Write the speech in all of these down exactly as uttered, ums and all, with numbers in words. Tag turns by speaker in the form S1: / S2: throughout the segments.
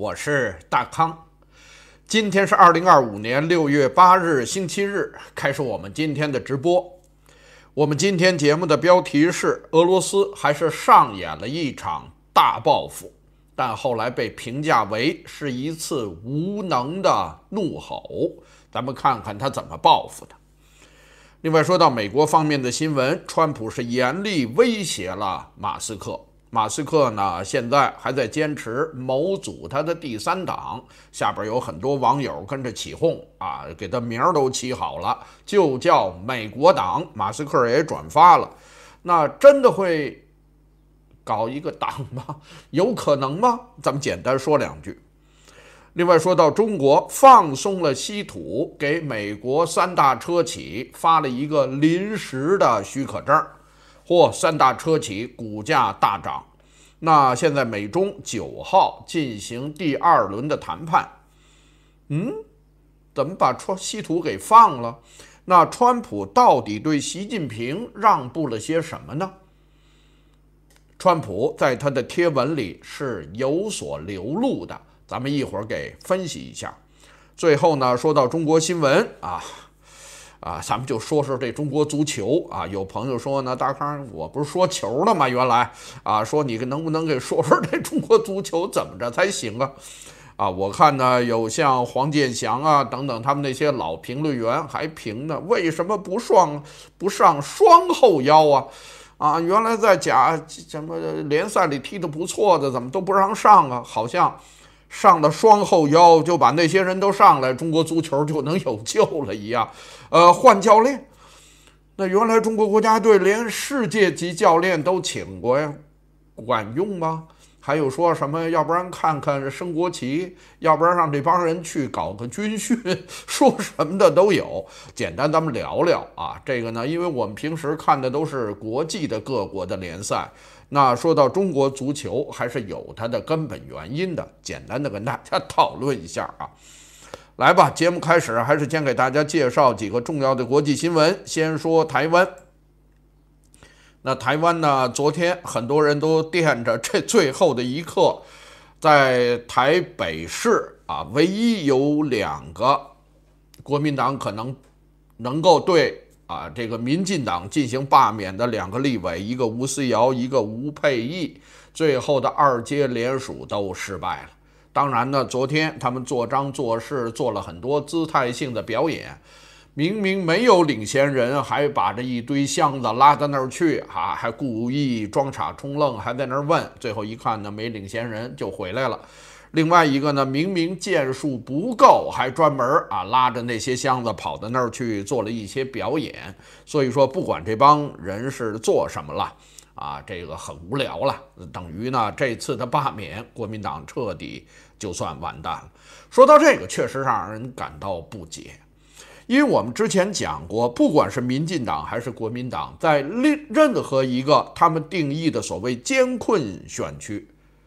S1: 我是大康。今天是二零二五年六月八日，星期日，开始我们今天的直播。我们今天节目的标题是：俄罗斯还是上演了一场大报复，但后来被评价为是一次无能的怒吼。咱们看看他怎么报复的。另外，说到美国方面的新闻，川普是严厉威胁了马斯克。马斯克呢，现在还在坚持谋组他的第三党，下边有很多网友跟着起哄啊，给他名儿都起好了，就叫美国党。马斯克也转发了，那真的会搞一个党吗？有可能吗？咱们简单说两句。另外，说到中国放松了稀土，给美国三大车企发了一个临时的许可证。或三大车企股价大涨，那现在美中九号进行第二轮的谈判，嗯，怎么把稀土给放了？那川普到底对习近平让步了些什么呢？川普在他的贴文里是有所流露的，咱们一会儿给分析一下。最后呢，说到中国新闻啊。啊，咱们就说说这中国足球啊。有朋友说呢，大康，我不是说球了吗？原来啊，说你能不能给说说这中国足球怎么着才行啊？啊，我看呢，有像黄健翔啊等等，他们那些老评论员还评呢，为什么不上不上双后腰啊？啊，原来在甲什么联赛里踢得不错的，怎么都不让上啊？好像上了双后腰就把那些人都上来，中国足球就能有救了一样。呃，换教练，那原来中国国家队连世界级教练都请过呀，管用吗？还有说什么，要不然看看升国旗，要不然让这帮人去搞个军训，说什么的都有。简单咱们聊聊啊，这个呢，因为我们平时看的都是国际的各国的联赛，那说到中国足球还是有它的根本原因的，简单的跟大家讨论一下啊。来吧，节目开始，还是先给大家介绍几个重要的国际新闻。先说台湾。那台湾呢，昨天很多人都惦着这最后的一刻，在台北市啊，唯一有两个国民党可能能够对啊这个民进党进行罢免的两个立委，一个吴思瑶，一个吴沛忆，最后的二阶联署都失败了。当然呢，昨天他们做章做事做了很多姿态性的表演，明明没有领衔人，还把这一堆箱子拉到那儿去啊，还故意装傻充愣，还在那儿问，最后一看呢，没领衔人就回来了。另外一个呢，明明件数不够，还专门啊拉着那些箱子跑到那儿去做了一些表演。所以说，不管这帮人是做什么了啊，这个很无聊了，等于呢这次的罢免，国民党彻底就算完蛋了。说到这个，确实让人感到不解，因为我们之前讲过，不管是民进党还是国民党，在任何一个他们定义的所谓艰困选区，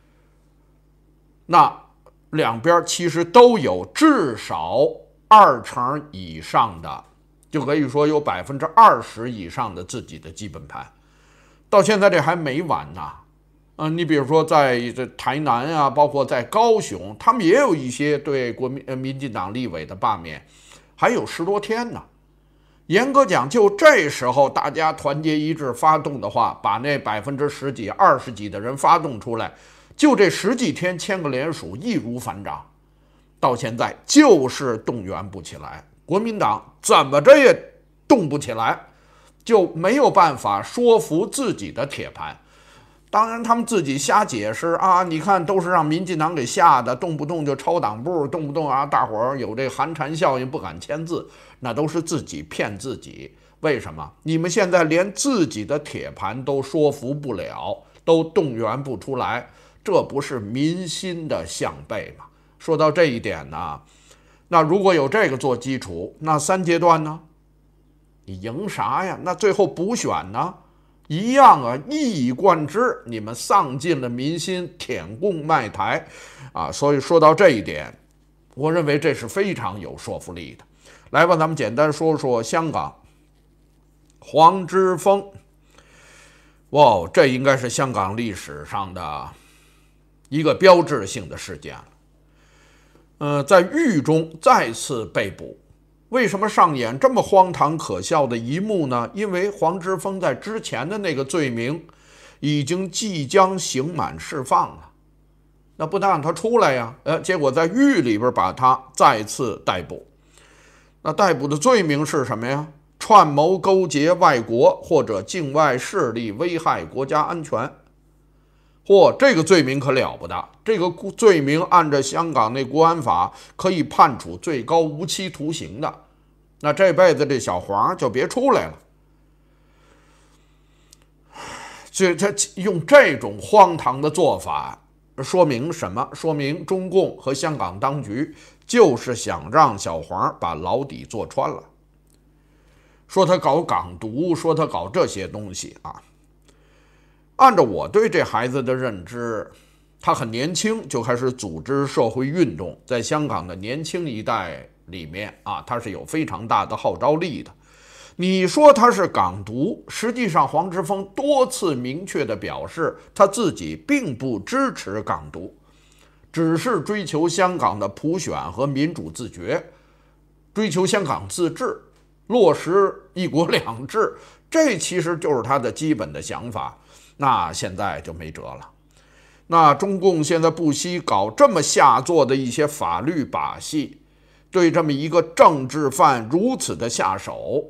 S1: 那两边其实都有至少二成以上的，就可以说有百分之二十以上的自己的基本盘。到现在这还没完呢，嗯、呃，你比如说在这台南啊，包括在高雄，他们也有一些对国民呃民进党立委的罢免，还有十多天呢。严格讲，就这时候大家团结一致发动的话，把那百分之十几、二十几的人发动出来，就这十几天签个联署，易如反掌。到现在就是动员不起来，国民党怎么着也动不起来。就没有办法说服自己的铁盘。当然他们自己瞎解释啊，你看都是让民进党给吓的，动不动就抄党部，动不动啊大伙儿有这寒蝉效应不敢签字，那都是自己骗自己。为什么？你们现在连自己的铁盘都说服不了，都动员不出来，这不是民心的向背吗？说到这一点呢，那如果有这个做基础，那三阶段呢？你赢啥呀？那最后补选呢？一样啊，一以贯之，你们丧尽了民心，舔共卖台啊！所以说到这一点，我认为这是非常有说服力的。来吧，咱们简单说说香港。黄之锋，哇，这应该是香港历史上的一个标志性的事件了。 呃，在狱中再次被捕。为什么上演这么荒唐可笑的一幕呢？因为黄之锋在之前的那个罪名已经即将刑满释放了，那不能让他出来呀。呃，结果在狱里边把他再次逮捕。那逮捕的罪名是什么呀？串谋勾结外国或者境外势力危害国家安全。嚯，这个罪名可了不得！这个罪名按照香港那国安法可以判处最高无期徒刑的。那这辈子这小黄就别出来了。这他用这种荒唐的做法，说明什么？说明中共和香港当局就是想让小黄把牢底坐穿了。说他搞港独，说他搞这些东西啊。按照我对这孩子的认知，他很年轻就开始组织社会运动，在香港的年轻一代里面啊，他是有非常大的号召力的。你说他是港独，实际上黄之锋多次明确地表示，他自己并不支持港独，只是追求香港的普选和民主自决，追求香港自治，落实一国两制，这其实就是他的基本的想法。那现在就没辙了。那中共现在不惜搞这么下作的一些法律把戏，对这么一个政治犯如此的下手，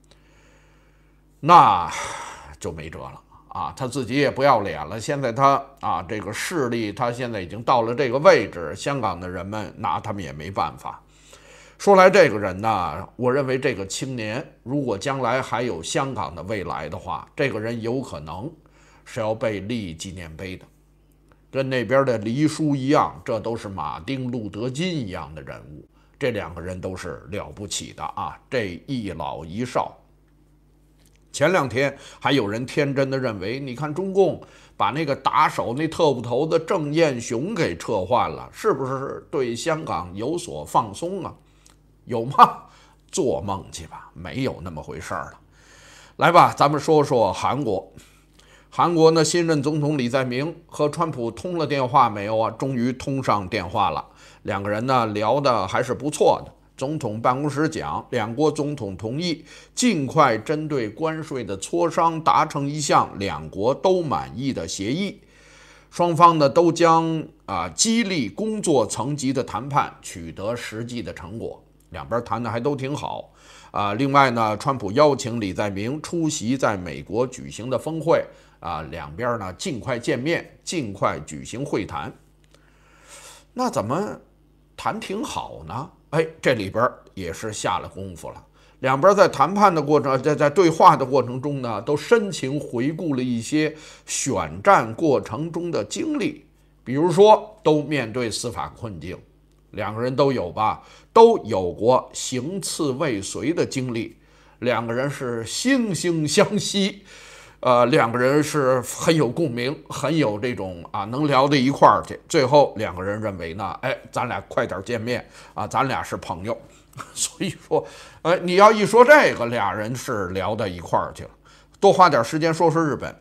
S1: 那就没辙了啊！他自己也不要脸了。现在他啊，这个势力他现在已经到了这个位置，香港的人们拿他们也没办法。说来这个人呢，我认为这个青年如果将来还有香港的未来的话，这个人有可能是要被立纪念碑的，跟那边的黎叔一样，这都是马丁路德金一样的人物。这两个人都是了不起的啊，这一老一少。前两天还有人天真的认为，你看中共把那个打手那特务头子郑燕雄给撤换了，是不是对香港有所放松啊？有吗？做梦去吧，没有那么回事儿了。来吧，咱们说说韩国。韩国呢，新任总统李在明和川普通了电话没有啊？终于通上电话了，两个人呢聊的还是不错的。总统办公室讲，两国总统同意尽快针对关税的磋商达成一项两国都满意的协议，双方呢都将啊激励工作层级的谈判，取得实际的成果。两边谈的还都挺好啊。另外呢，川普邀请李在明出席在美国举行的峰会啊，两边呢尽快见面，尽快举行会谈。那怎么谈挺好呢？哎，这里边也是下了功夫了。两边在谈判的过程，在在对话的过程中呢，都深情回顾了一些选战过程中的经历，比如说都面对司法困境，两个人都有吧，都有过行刺未遂的经历，两个人是惺惺相惜。呃，两个人是很有共鸣，很有这种啊能聊到一块儿去。最后两个人认为呢，哎，咱俩快点见面啊，咱俩是朋友。所以说，呃，你要一说这个，俩人是聊到一块儿去了。多花点时间说说日本。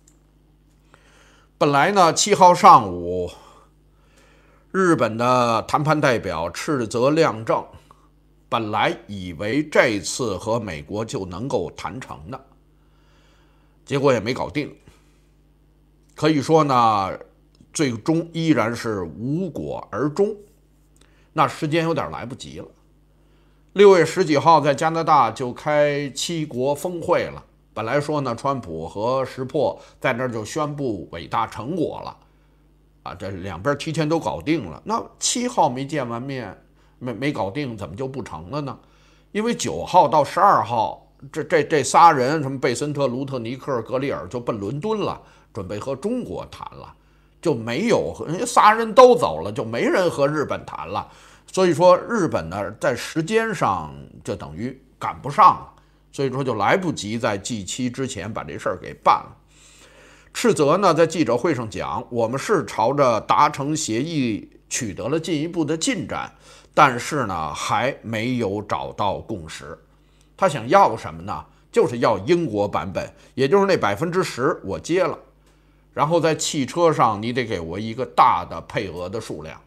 S1: 本来呢，七号上午，日本的谈判代表赤泽亮正，本来以为这次和美国就能够谈成的。结果也没搞定，可以说呢，最终依然是无果而终。那时间有点来不及了。六月十几号在加拿大就开七国峰会了。本来说呢，川普和石破在那儿就宣布伟大成果了，啊，这两边提前都搞定了。那七号没见完面，没没搞定，怎么就不成了呢？因为九号到十二号。这这这仨人，什么贝森特、卢特尼克、格里尔就奔伦敦了，准备和中国谈了，就没有人家仨人都走了，就没人和日本谈了。所以说日本呢，在时间上就等于赶不上了，所以说就来不及在 G 七之前把这事儿给办了。赤泽呢在记者会上讲，我们是朝着达成协议取得了进一步的进展，但是呢还没有找到共识。他想要什么呢？就是要英国版本，也就是那百分之十我接了，然后在汽车上你得给我一个大的配额的数量，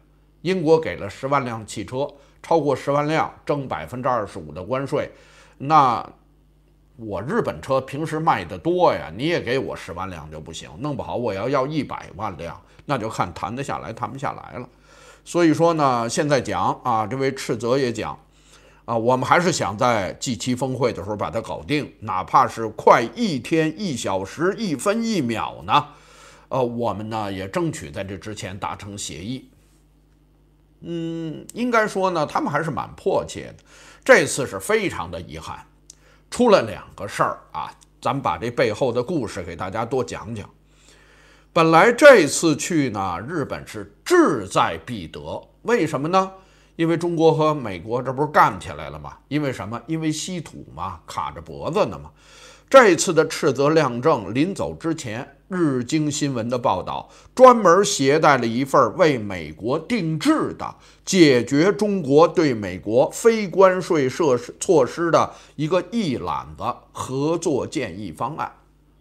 S1: 英国给了十万辆汽车，超过十万辆征百分之二十五的关税，那我日本车平时卖的多呀，你也给我十万辆就不行，弄不好我要要一百万辆，那就看谈得下来谈不下来了。所以说呢，现在讲啊，这位斥责也讲。啊，我们还是想在 G 七 峰会的时候把它搞定，哪怕是快一天、一小时、一分一秒呢，呃，我们呢也争取在这之前达成协议。嗯，应该说呢，他们还是蛮迫切的。这次是非常的遗憾，出了两个事儿啊，咱们把这背后的故事给大家多讲讲。本来这次去呢，日本是志在必得，为什么呢？因为中国和美国这不是干起来了吗？因为什么？因为稀土嘛，卡着脖子呢嘛。这次的斥责亮正，临走之前，日经新闻的报道专门携带了一份为美国定制的解决中国对美国非关税设施措施的一个一揽子合作建议方案。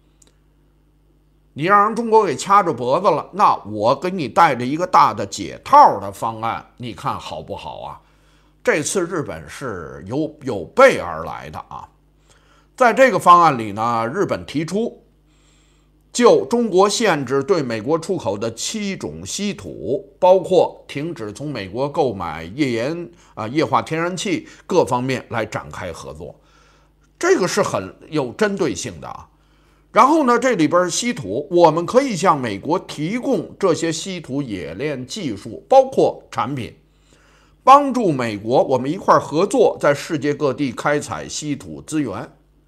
S1: 你让人中国给掐着脖子了，那我给你带着一个大的解套的方案，你看好不好啊？这次日本是有有备而来的啊。在这个方案里呢，日本提出就中国限制对美国出口的七种稀土，包括停止从美国购买页岩啊、液化天然气各方面来展开合作，这个是很有针对性的啊。然后呢，这里边稀土，我们可以向美国提供这些稀土冶炼技术，包括产品，帮助美国我们一块合作，在世界各地开采稀土资源。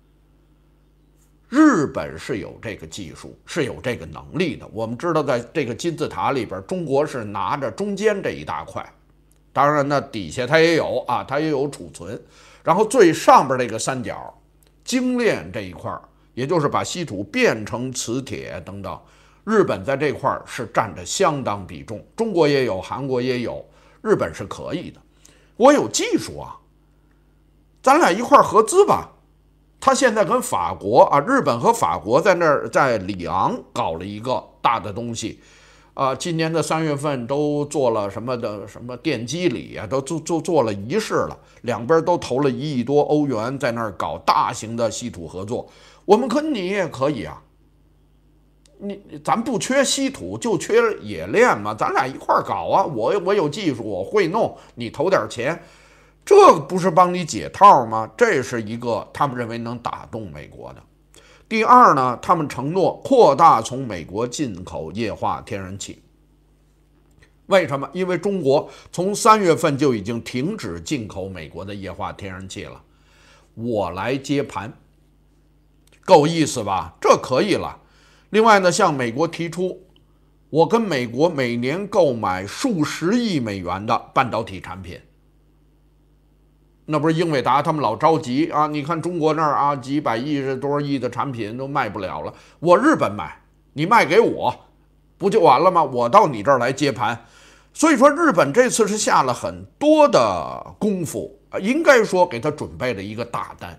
S1: 日本是有这个技术，是有这个能力的。我们知道，在这个金字塔里边，中国是拿着中间这一大块，当然呢，底下它也有啊，它也有储存。然后最上边这个三角，精炼这一块。也就是把稀土变成磁铁等等，日本在这块是占着相当比重，中国也有，韩国也有，日本是可以的。我有技术啊，咱俩一块合资吧。他现在跟法国啊，日本和法国在那儿在里昂搞了一个大的东西，啊，今年的三月份都做了什么的什么电机礼啊，都做做做了仪式了，两边都投了一亿多欧元，在那儿搞大型的稀土合作。我们跟你也可以啊，你咱不缺稀土，就缺冶炼嘛，咱俩一块搞啊！我我有技术，我会弄，你投点钱，这不是帮你解套吗？这是一个他们认为能打动美国的。第二呢，他们承诺扩大从美国进口液化天然气。为什么？因为中国从三月份就已经停止进口美国的液化天然气了，我来接盘。够意思吧？这可以了。另外呢，向美国提出，我跟美国每年购买数十亿美元的半导体产品。那不是英伟达他们老着急啊？你看中国那儿啊，几百亿、多少亿的产品都卖不了了，我日本买，你卖给我，不就完了吗？我到你这儿来接盘。所以说，日本这次是下了很多的功夫，应该说给他准备了一个大单。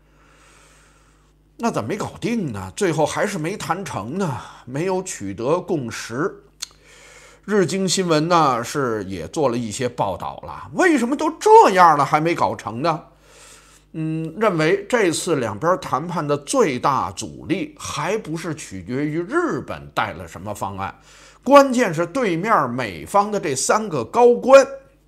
S1: 那怎么没搞定呢？最后还是没谈成呢，没有取得共识。日经新闻呢是也做了一些报道了，为什么都这样了还没搞成呢？嗯，认为这次两边谈判的最大阻力还不是取决于日本带了什么方案，关键是对面美方的这三个高官：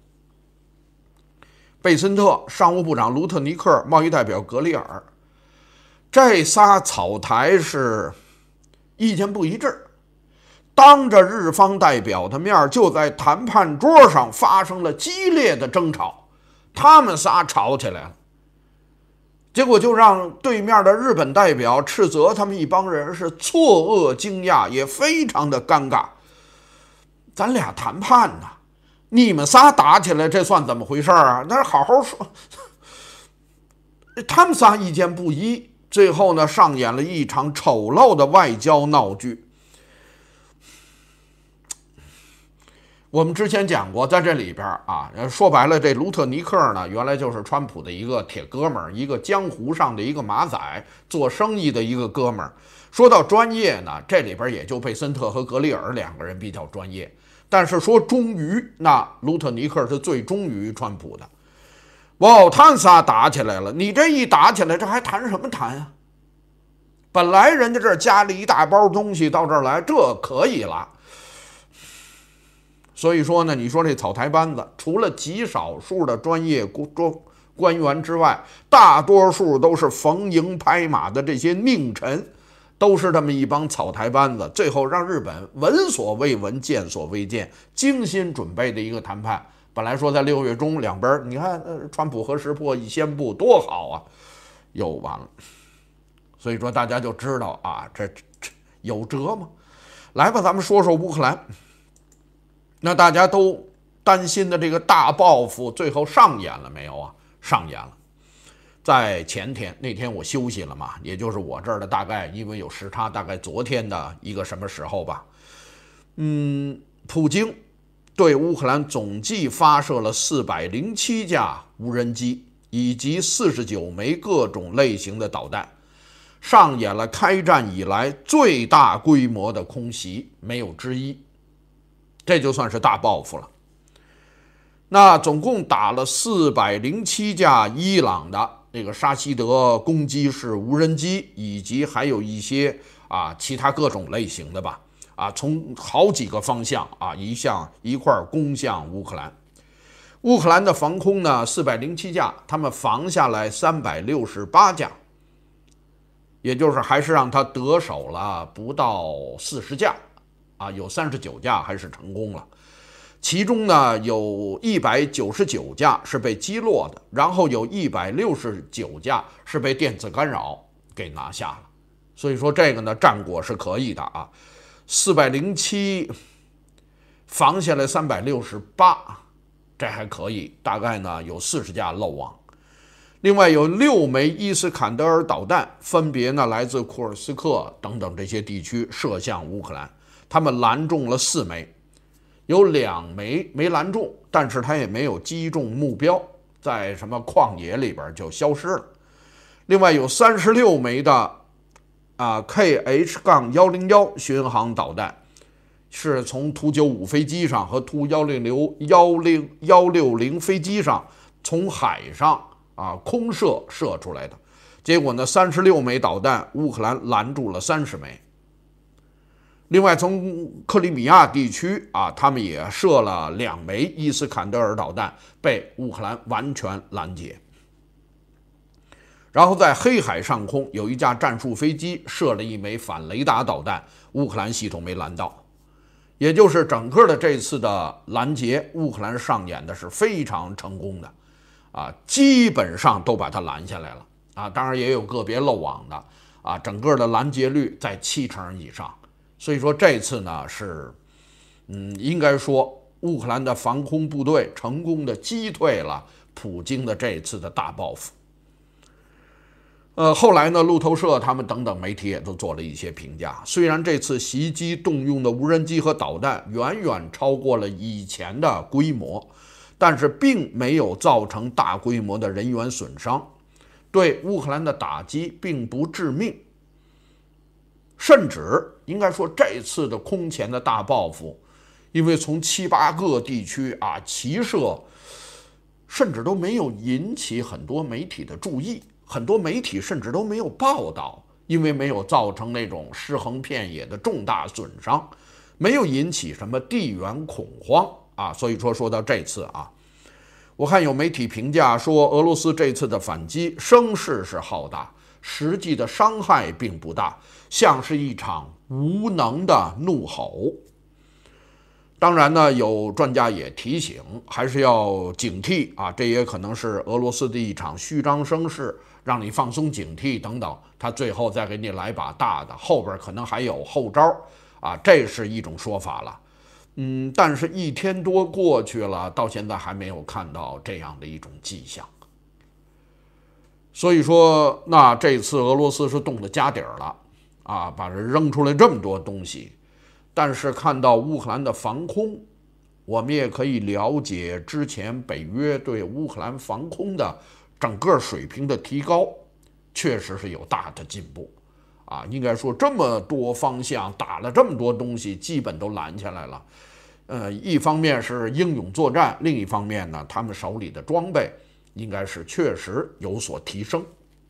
S1: 贝森特、商务部长卢特尼克、贸易代表格里尔。这仨草台是意见不一致，当着日方代表的面，就在谈判桌上发生了激烈的争吵，他们仨吵起来了，结果就让对面的日本代表斥责他们一帮人是错愕惊讶，也非常的尴尬。咱俩谈判呢，你们仨打起来，这算怎么回事啊？那好好说。他们仨意见不一，最后呢，上演了一场丑陋的外交闹剧。我们之前讲过，在这里边啊，说白了，这卢特尼克呢，原来就是川普的一个铁哥们儿，一个江湖上的一个马仔，做生意的一个哥们儿。说到专业呢，这里边也就贝森特和格里尔两个人比较专业。 但是说忠于，那卢特尼克是最忠于川普的。哇，他们仨打起来了，你这一打起来，这还谈什么谈啊？本来人家这儿加了一大包东西到这儿来，这可以了。所以说呢，你说这草台班子，除了极少数的专业官员之外，大多数都是逢迎拍马的这些佞臣，都是这么一帮草台班子。最后让日本闻所未闻、见所未见，精心准备的一个谈判。本来说在六月中两边，你看，呃，川普和石破一宣布多好啊，又完了。所以说大家就知道啊，这这有辙吗？来吧，咱们说说乌克兰。那大家都担心的这个大报复，最后上演了没有啊？上演了。在前天那天我休息了嘛，也就是我这儿的大概因为有时差，大概昨天的一个什么时候吧。嗯，普京对乌克兰总计发射了四百零七架无人机以及四十九枚各种类型的导弹，上演了开战以来最大规模的空袭，没有之一。这就算是大报复了。那总共打了四百零七架伊朗的这个沙希德攻击式无人机，以及还有一些啊其他各种类型的吧，啊从好几个方向啊一向一块攻向乌克兰。乌克兰的防空呢四百零七架，他们防下来三百六十八架，也就是还是让他得手了不到四十架。啊，有三十九架还是成功了，其中呢有一百九十九架是被击落的，然后有一百六十九架是被电子干扰给拿下了。所以说这个呢战果是可以的啊，四百零七防下来三百六十八，这还可以，大概呢有四十架漏网。另外有六枚伊斯坎德尔导弹，分别呢来自库尔斯克等等这些地区射向乌克兰。他们拦中了四枚，有两枚没拦中，但是他也没有击中目标，在什么旷野里边就消失了。另外有三十六枚的啊 K H 一零一巡航导弹，是从图九五飞机上和图一零六一六零飞机上从海上啊空射射出来的。结果呢，三十六枚导弹，乌克兰拦住了三十枚。另外，从克里米亚地区啊，他们也射了两枚伊斯坎德尔导弹，被乌克兰完全拦截。然后在黑海上空有一架战术飞机射了一枚反雷达导弹，乌克兰系统没拦到。也就是整个的这次的拦截，乌克兰上演的是非常成功的，啊，基本上都把它拦下来了啊。当然也有个别漏网的啊，整个的拦截率在七成以上。所以说这次呢是，嗯，应该说乌克兰的防空部队成功的击退了普京的这次的大报复。呃，后来呢，路透社他们等等媒体也都做了一些评价。虽然这次袭击动用的无人机和导弹远远超过了以前的规模，但是并没有造成大规模的人员损伤，对乌克兰的打击并不致命。甚至应该说，这次的空前的大报复，因为从七八个地区啊齐射，甚至都没有引起很多媒体的注意，很多媒体甚至都没有报道，因为没有造成那种尸横遍野的重大损伤，没有引起什么地缘恐慌啊。所以说，说到这次啊，我看有媒体评价说，俄罗斯这次的反击声势是浩大，实际的伤害并不大，像是一场无能的怒吼。当然呢，有专家也提醒，还是要警惕啊，这也可能是俄罗斯的一场虚张声势，让你放松警惕等等，他最后再给你来把大的，后边可能还有后招啊，这是一种说法了。嗯，但是一天多过去了，到现在还没有看到这样的一种迹象。所以说，那这次俄罗斯是动了家底儿了啊，把人扔出来这么多东西。但是看到乌克兰的防空，我们也可以了解之前北约对乌克兰防空的整个水平的提高，确实是有大的进步啊。应该说这么多方向打了这么多东西，基本都拦下来了， 呃，一方面是英勇作战，另一方面呢，他们手里的装备应该是确实有所提升。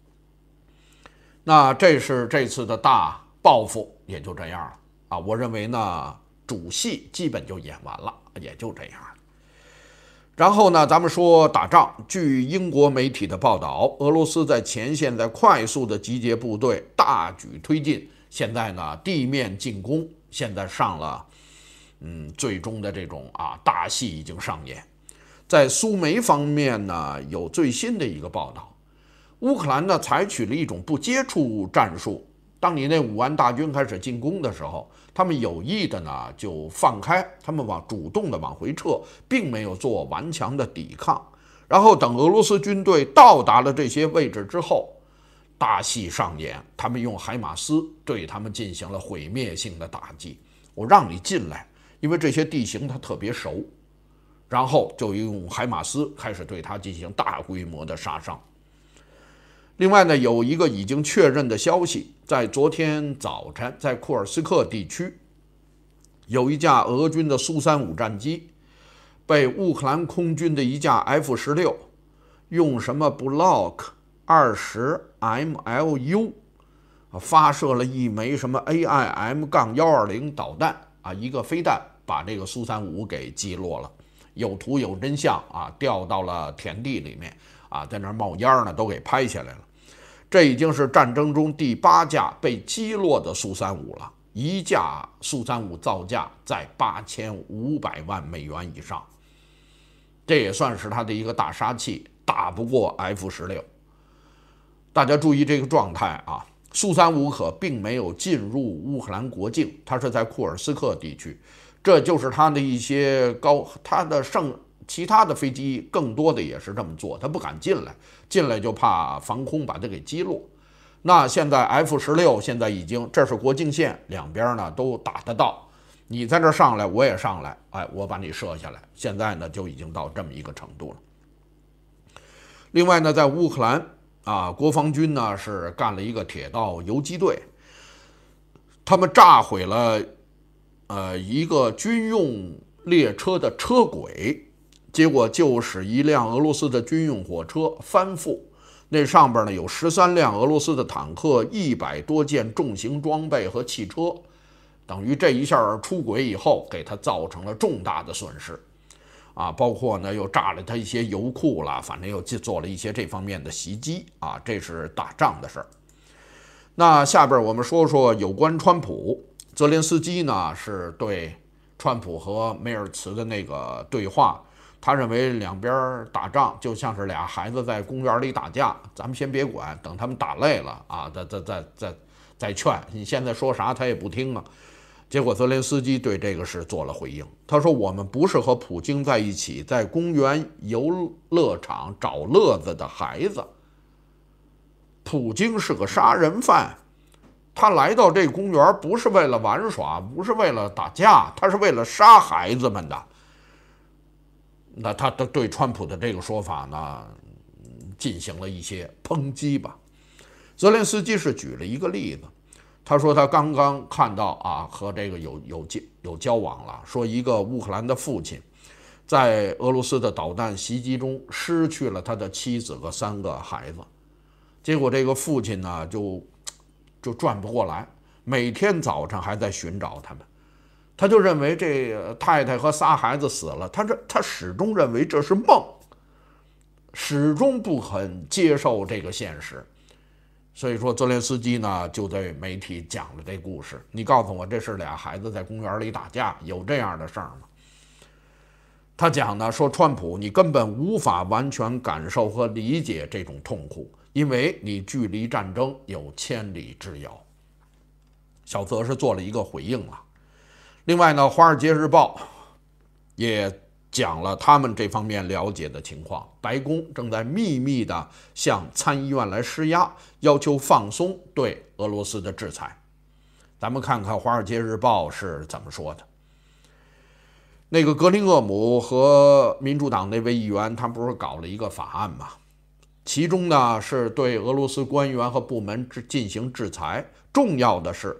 S1: 那这是这次的大报复，也就这样了啊。我认为呢，主戏基本就演完了，也就这样。然后呢，咱们说打仗。据英国媒体的报道，俄罗斯在前线在快速的集结部队，大举推进。现在呢，地面进攻现在上了，嗯，最终的这种啊大戏已经上演。在苏梅方面呢，有最新的一个报道，乌克兰呢采取了一种不接触战术。当你那五万大军开始进攻的时候，他们有意的呢就放开，他们往主动的往回撤，并没有做顽强的抵抗。然后等俄罗斯军队到达了这些位置之后，大戏上演，他们用海马斯对他们进行了毁灭性的打击。我让你进来，因为这些地形它特别熟，然后就用海马斯开始对它进行大规模的杀伤。另外呢，有一个已经确认的消息，在昨天早晨，在库尔斯克地区，有一架俄军的苏三五战机被乌克兰空军的一架 F 十六用什么 Block 二十 M L U 发射了一枚什么 A I M 一二零导弹啊，一个飞弹把这个苏三五给击落了，有图有真相啊，掉到了田地里面啊，在那冒烟呢，都给拍下来了。这已经是战争中第八架被击落的苏三五了，一架苏三五造价在八千五百万美元以上，这也算是它的一个大杀器，打不过 F 十六。大家注意这个状态啊，苏三五可并没有进入乌克兰国境，它是在库尔斯克地区，这就是它的一些高，它的剩。其他的飞机更多的也是这么做，他不敢进来，进来就怕防空把它给击落。那现在 F 十六现在已经，这是国境线，两边呢都打得到，你在这上来，我也上来，哎，我把你射下来。现在呢就已经到这么一个程度了。另外呢，在乌克兰啊，国防军呢是干了一个铁道游击队，他们炸毁了呃一个军用列车的车轨。结果就使一辆俄罗斯的军用火车翻覆，那上边呢有十三辆俄罗斯的坦克，一百多件重型装备和汽车，等于这一下出轨以后，给他造成了重大的损失，啊，包括呢又炸了他一些油库了，反正又做了一些这方面的袭击啊，这是打仗的事儿。那下边我们说说有关川普，泽连斯基呢是对川普和梅尔茨的那个对话。他认为两边打仗就像是俩孩子在公园里打架，咱们先别管，等他们打累了啊，再再再再再劝。你现在说啥他也不听啊。结果泽连斯基对这个事做了回应，他说：“我们不是和普京在一起在公园游乐场找乐子的孩子。普京是个杀人犯，他来到这公园不是为了玩耍，不是为了打架，他是为了杀孩子们的。”那他对川普的这个说法呢，进行了一些抨击吧。泽连斯基是举了一个例子，他说他刚刚看到啊，和这个有有有交往了，说一个乌克兰的父亲在俄罗斯的导弹袭击中失去了他的妻子和三个孩子，结果这个父亲呢就就转不过来，每天早上还在寻找他们。他就认为这太太和仨孩子死了，他这他始终认为这是梦，始终不肯接受这个现实。所以说，泽连斯基呢就对媒体讲了这故事。你告诉我，这是俩孩子在公园里打架，有这样的事儿吗？他讲呢说，川普你根本无法完全感受和理解这种痛苦，因为你距离战争有千里之遥。小泽是做了一个回应了。另外呢，《华尔街日报》也讲了他们这方面了解的情况，白宫正在秘密地向参议院来施压，要求放松对俄罗斯的制裁。咱们看看《华尔街日报》是怎么说的。那个格林厄姆和民主党那位议员，他不是搞了一个法案吗？其中呢是对俄罗斯官员和部门进行制裁，重要的是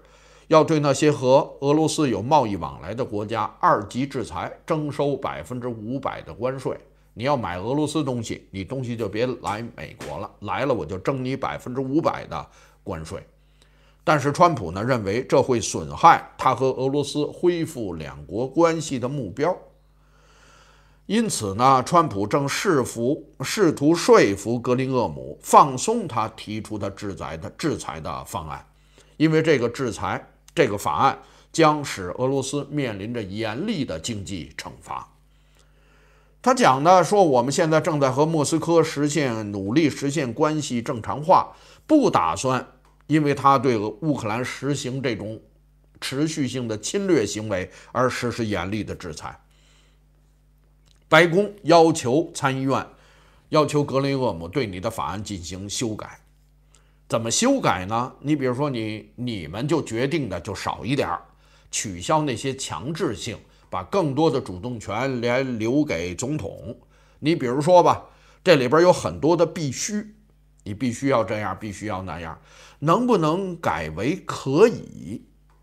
S1: 要对那些和俄罗斯有贸易往来的国家二级制裁，征收百分之五百的关税。你要买俄罗斯东西，你东西就别来美国了，来了我就征你百分之五百的关税。但是川普呢认为这会损害他和俄罗斯恢复两国关系的目标，因此呢，川普正试图试图说服格林厄姆放松他提出的制裁的制裁的方案，因为这个制裁这个法案将使俄罗斯面临着严厉的经济惩罚。他讲呢说，我们现在正在和莫斯科实现努力实现关系正常化，不打算因为他对乌克兰实行这种持续性的侵略行为而实施严厉的制裁。白宫要求参议院要求格林厄姆对你的法案进行修改。怎么修改呢？你比如说你你们就决定的就少一点，取消那些强制性，把更多的主动权来留给总统。你比如说吧，这里边有很多的必须，你必须要这样，必须要那样，能不能改为可以？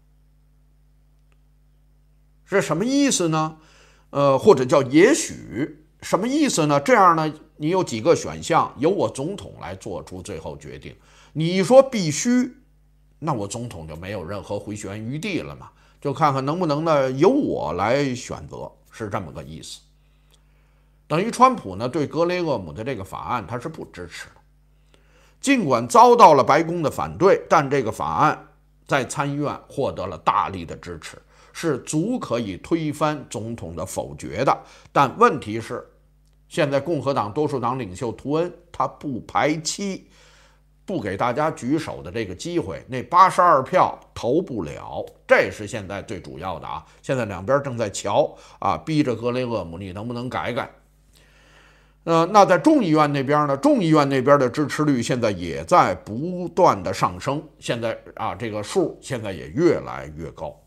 S1: 是什么意思呢？呃，或者叫也许，什么意思呢？这样呢，你有几个选项，由我总统来做出最后决定。你说必须，那我总统就没有任何回旋余地了嘛，就看看能不能呢由我来选择，是这么个意思。等于川普呢对格雷厄姆的这个法案他是不支持的，尽管遭到了白宫的反对，但这个法案在参议院获得了大力的支持，是足可以推翻总统的否决的。但问题是，现在共和党多数党领袖图恩他不排期，不给大家举手的这个机会，那八十二票投不了，这是现在最主要的啊。现在两边正在瞧啊，逼着格雷厄姆你能不能改改。呃，那在众议院那边呢？众议院那边的支持率现在也在不断的上升，现在啊这个数现在也越来越高。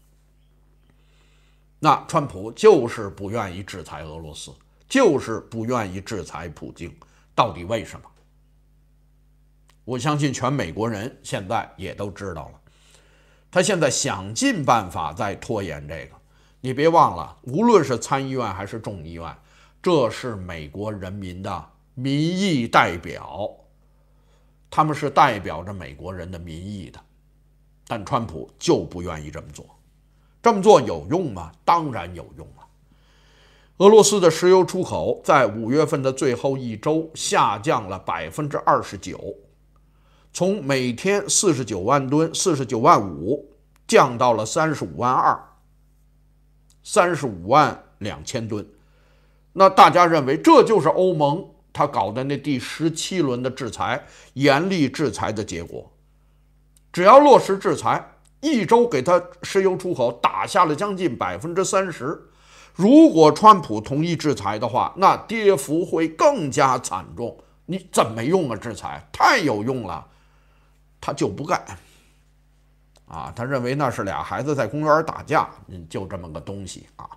S1: 那川普就是不愿意制裁俄罗斯，就是不愿意制裁普京，到底为什么？我相信全美国人现在也都知道了，他现在想尽办法在拖延这个。你别忘了，无论是参议院还是众议院，这是美国人民的民意代表，他们是代表着美国人的民意的，但川普就不愿意这么做。这么做有用吗？当然有用了。俄罗斯的石油出口在五月份的最后一周下降了百分之二十九，从每天四十九万吨、四十九万五降到了三十五万二、三十五万两千吨。那大家认为这就是欧盟他搞的那第十七轮的制裁、严厉制裁的结果。只要落实制裁，一周给他石油出口打下了将近百分之三十。如果川普同意制裁的话，那跌幅会更加惨重。你怎么没用啊？制裁太有用了，他就不干啊！他认为那是俩孩子在公园打架，就这么个东西啊。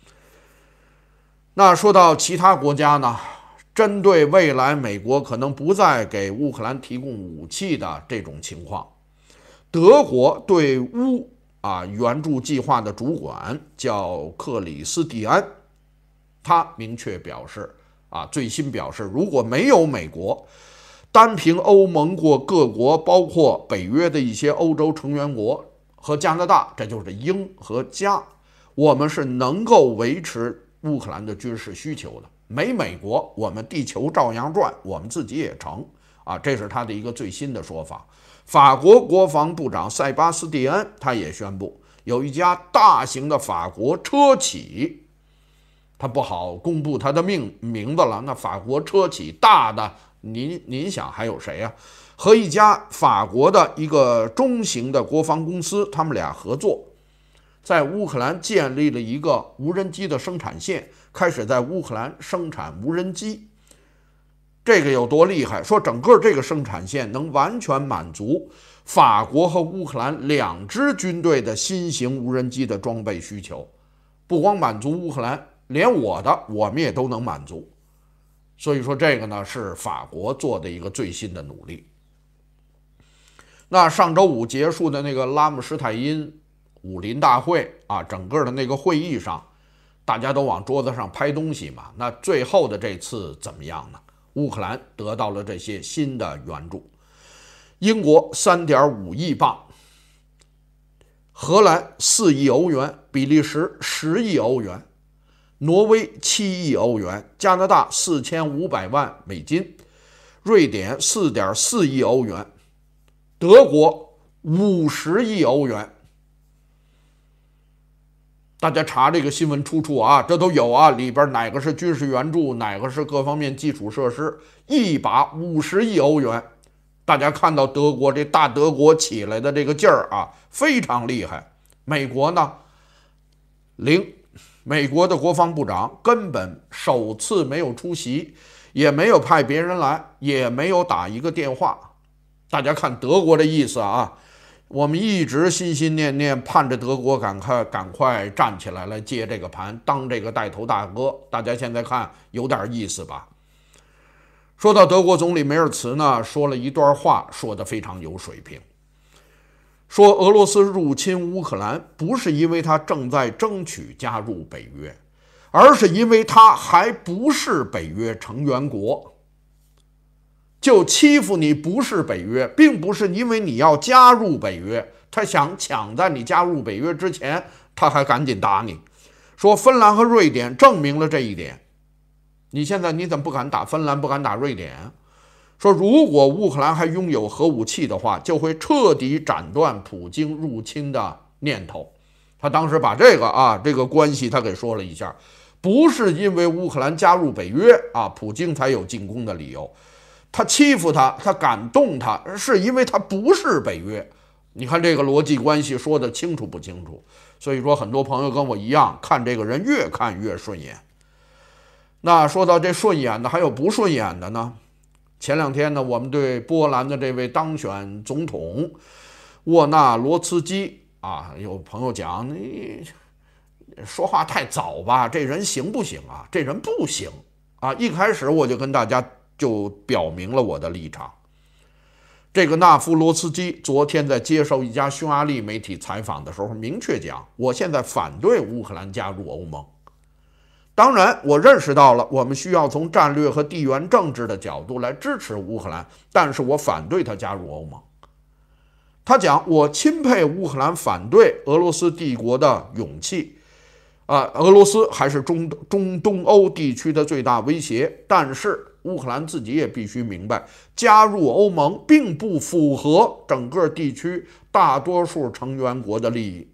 S1: 那说到其他国家呢，针对未来美国可能不再给乌克兰提供武器的这种情况，德国对乌啊援助计划的主管叫克里斯蒂安，他明确表示啊，最新表示，如果没有美国，单凭欧盟过各国，包括北约的一些欧洲成员国和加拿大，这就是英和加，我们是能够维持乌克兰的军事需求的。没美国，我们地球照样转，我们自己也成啊，这是他的一个最新的说法。法国国防部长塞巴斯蒂安他也宣布，有一家大型的法国车企，他不好公布他的名名字了。那法国车企大的，您您想还有谁呀、啊？和一家法国的一个中型的国防公司，他们俩合作，在乌克兰建立了一个无人机的生产线，开始在乌克兰生产无人机。这个有多厉害？说整个这个生产线能完全满足法国和乌克兰两支军队的新型无人机的装备需求，不光满足乌克兰，连我的我们也都能满足。所以说这个呢是法国做的一个最新的努力。 那上周五结束的那个拉姆施泰因武林大会啊，整个的那个会议上，大家都往桌子上拍东西嘛。那最后的这次怎么样呢？乌克兰得到了这些新的援助，英国 三点五亿镑，荷兰四亿欧元，比利时十亿欧元，挪威七亿欧元，加拿大四千五百万美金，瑞典四点四亿欧元，德国五十亿欧元。大家查这个新闻出处啊，这都有啊，里边哪个是军事援助，哪个是各方面基础设施，一把五十亿欧元。大家看到德国这大德国起来的这个劲儿啊，非常厉害。美国呢，零，美国的国防部长根本首次没有出席，也没有派别人来，也没有打一个电话。大家看德国的意思啊，我们一直心心念念盼着德国赶快赶快站起来来接这个盘，当这个带头大哥。大家现在看有点意思吧？说到德国总理梅尔茨呢，说了一段话，说得非常有水平。说俄罗斯入侵乌克兰不是因为他正在争取加入北约，而是因为他还不是北约成员国。就欺负你不是北约，并不是因为你要加入北约，他想抢在你加入北约之前，他还赶紧打你。说芬兰和瑞典证明了这一点。你现在你怎么不敢打芬兰，不敢打瑞典？说如果乌克兰还拥有核武器的话，就会彻底斩断普京入侵的念头。他当时把这个啊这个关系他给说了一下，不是因为乌克兰加入北约啊，普京才有进攻的理由。他欺负他，他感动他，是因为他不是北约。你看这个逻辑关系说得清楚不清楚？所以说很多朋友跟我一样，看这个人越看越顺眼。那说到这顺眼的，还有不顺眼的呢。前两天呢，我们对波兰的这位当选总统沃纳罗茨基啊，有朋友讲你说话太早吧，这人行不行啊？这人不行啊！一开始我就跟大家就表明了我的立场。这个纳夫罗茨基昨天在接受一家匈牙利媒体采访的时候，明确讲，我现在反对乌克兰加入欧盟。当然，我认识到了我们需要从战略和地缘政治的角度来支持乌克兰，但是我反对他加入欧盟。他讲，我钦佩乌克兰反对俄罗斯帝国的勇气，啊，俄罗斯还是中中东欧地区的最大威胁，但是乌克兰自己也必须明白，加入欧盟并不符合整个地区大多数成员国的利益。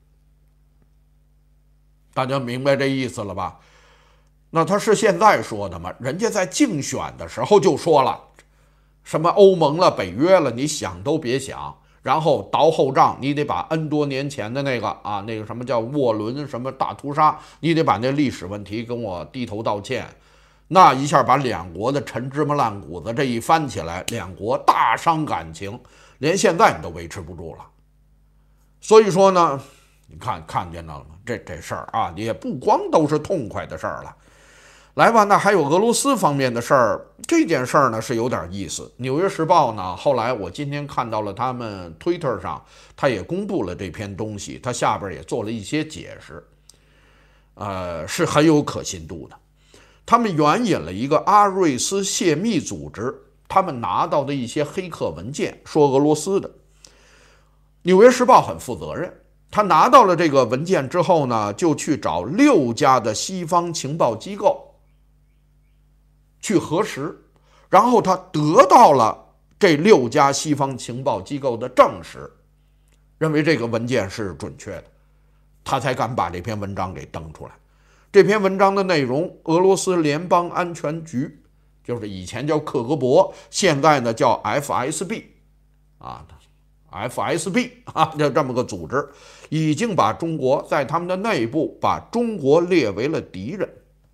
S1: 大家明白这意思了吧？那他是现在说的吗？人家在竞选的时候就说了，什么欧盟了、北约了，你想都别想。然后倒后账，你得把 N 多年前的那个啊，那个什么叫沃伦什么大屠杀，你得把那历史问题跟我低头道歉。那一下把两国的陈芝麻烂谷子这一翻起来，两国大伤感情，连现在你都维持不住了。所以说呢，你看看见了吗？这这事儿啊，也不光都是痛快的事儿了。来吧，那还有俄罗斯方面的事儿。这件事儿呢是有点意思。《纽约时报》呢，后来我今天看到了他们 Twitter 上，他也公布了这篇东西，他下边也做了一些解释，呃，是很有可信度的。他们援引了一个阿瑞斯泄密组织，他们拿到的一些黑客文件，说俄罗斯的。《纽约时报》很负责任。他拿到了这个文件之后呢，就去找六家的西方情报机构去核实，然后他得到了这六家西方情报机构的证实，认为这个文件是准确的，他才敢把这篇文章给登出来。这篇文章的内容，俄罗斯联邦安全局，就是以前叫克格勃，现在呢叫 F S B 啊。F S B 啊，就这么个组织，已经把中国在他们的内部把中国列为了敌人，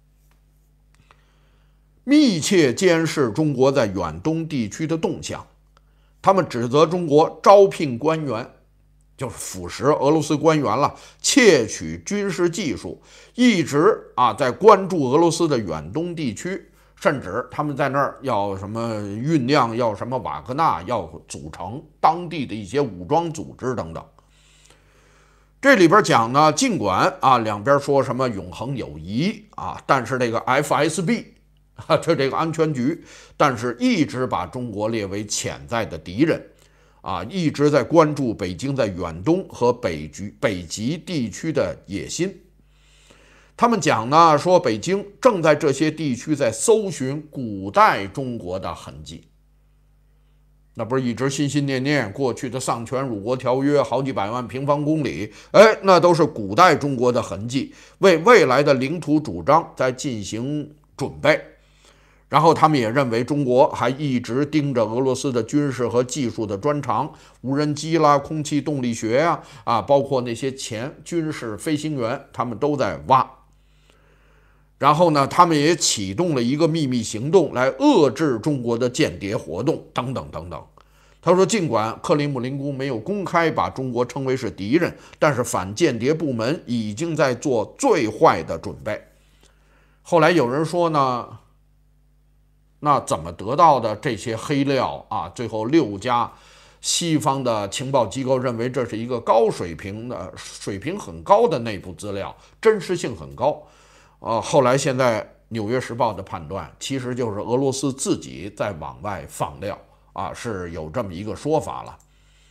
S1: 密切监视中国在远东地区的动向。他们指责中国招聘官员，就是腐蚀俄罗斯官员了，窃取军事技术，一直啊在关注俄罗斯的远东地区， 甚至他们在那儿要什么酝酿，要什么瓦格纳，要组成当地的一些武装组织等等。这里边讲呢，尽管啊两边说什么永恒友谊啊，但是这个 F S B 啊，这这个安全局，但是一直把中国列为潜在的敌人啊，一直在关注北京在远东和北局北极地区的野心。他们讲呢，说北京正在这些地区在搜寻古代中国的痕迹。那不是一直心心念念过去的丧权辱国条约，好几百万平方公里，哎，那都是古代中国的痕迹，为未来的领土主张在进行准备。然后他们也认为中国还一直盯着俄罗斯的军事和技术的专长，无人机啦、空气动力学呀、啊，啊，包括那些前军事飞行员，他们都在挖。然后呢，他们也启动了一个秘密行动来遏制中国的间谍活动，等等等等。他说，尽管克里姆林宫没有公开把中国称为是敌人，但是反间谍部门已经在做最坏的准备。后来有人说呢，那怎么得到的这些黑料啊？最后六家西方的情报机构认为这是一个高水平的、水平很高的内部资料，真实性很高。呃，后来现在《纽约时报》的判断，其实就是俄罗斯自己在往外放料啊，是有这么一个说法了。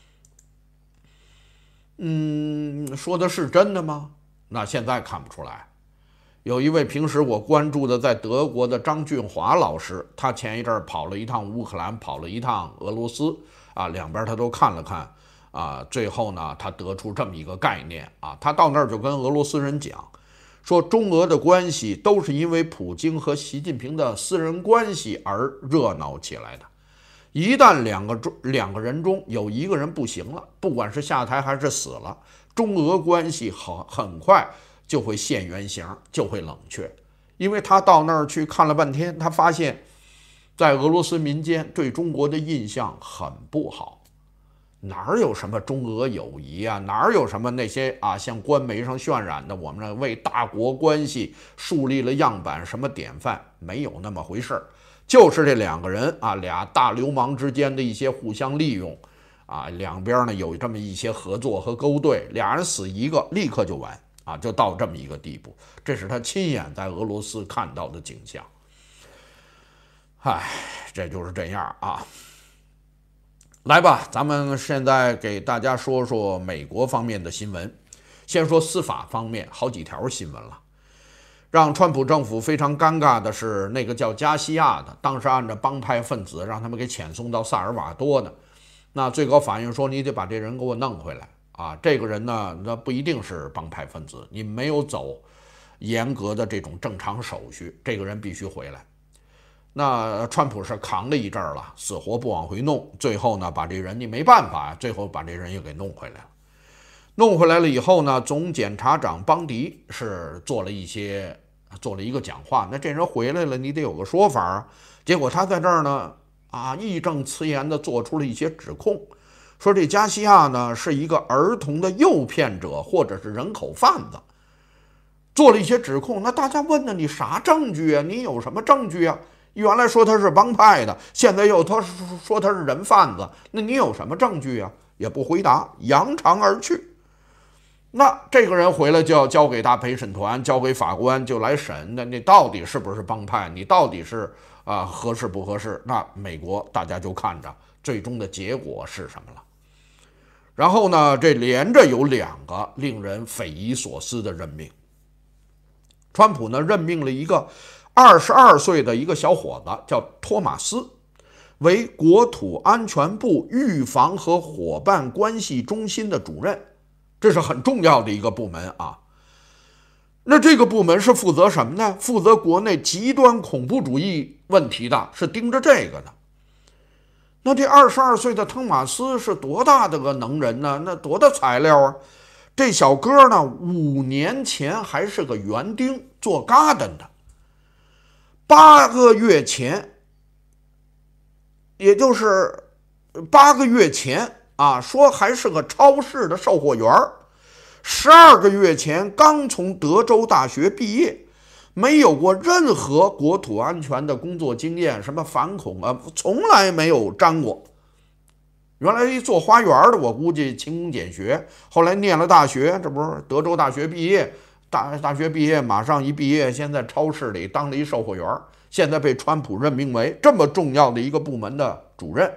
S1: 嗯，说的是真的吗？那现在看不出来。有一位平时我关注的在德国的张俊华老师，他前一阵跑了一趟乌克兰，跑了一趟俄罗斯啊，两边他都看了看啊，最后呢，他得出这么一个概念啊，他到那儿就跟俄罗斯人讲。说中俄的关系都是因为普京和习近平的私人关系而热闹起来的。一旦两个中两个人中有一个人不行了，不管是下台还是死了，中俄关系很很快就会现原形，就会冷却。因为他到那儿去看了半天，他发现，在俄罗斯民间对中国的印象很不好。哪有什么中俄友谊啊？哪有什么那些啊，像官媒上渲染的，我们为大国关系树立了样板，什么典范？没有那么回事儿，就是这两个人啊，俩大流氓之间的一些互相利用啊，两边呢有这么一些合作和勾兑，俩人死一个，立刻就完啊，就到这么一个地步。这是他亲眼在俄罗斯看到的景象。唉，这就是这样啊。来吧，咱们现在给大家说说美国方面的新闻。先说司法方面，好几条新闻了。让川普政府非常尴尬的是，那个叫加西亚的，当时按照帮派分子让他们给遣送到萨尔瓦多的。那最高法院说，你得把这人给我弄回来啊！这个人呢，那不一定是帮派分子，你没有走严格的这种正常手续，这个人必须回来。那川普是扛了一阵儿了，死活不往回弄，最后呢，把这人你没办法，最后把这人又给弄回来了。弄回来了以后呢，总检察长邦迪是做了一些做了一个讲话，那这人回来了，你得有个说法啊。结果他在这儿呢，啊，义正辞严地做出了一些指控，说这加西亚呢是一个儿童的诱骗者或者是人口贩子，做了一些指控。那大家问呢，你啥证据啊？你有什么证据啊？原来说他是帮派的，现在又他说他是人贩子，那你有什么证据啊？也不回答，扬长而去。那这个人回来就要交给大陪审团，交给法官就来审，那你到底是不是帮派？你到底是啊、呃、合适不合适？那美国大家就看着最终的结果是什么了。然后呢，这连着有两个令人匪夷所思的任命。川普呢任命了一个二十二岁的一个小伙子，叫托马斯，为国土安全部预防和伙伴关系中心的主任。这是很重要的一个部门啊。那这个部门是负责什么呢？负责国内极端恐怖主义问题的，是盯着这个的。那这二十二岁的汤马斯是多大的个能人呢？那多大材料啊？这小哥呢，五年前还是个园丁，做 garden 的。八个月前，也就是八个月前。啊，说还是个超市的售货员，十二个月前刚从德州大学毕业， 没有过任何国土安全的工作经验，什么反恐啊，从来没有沾过。原来做花园的，我估计勤工俭学，后来念了大学，这不是德州大学毕业，大大学毕业马上一毕业，先在超市里当了一售货员，现在被川普任命为这么重要的一个部门的主任。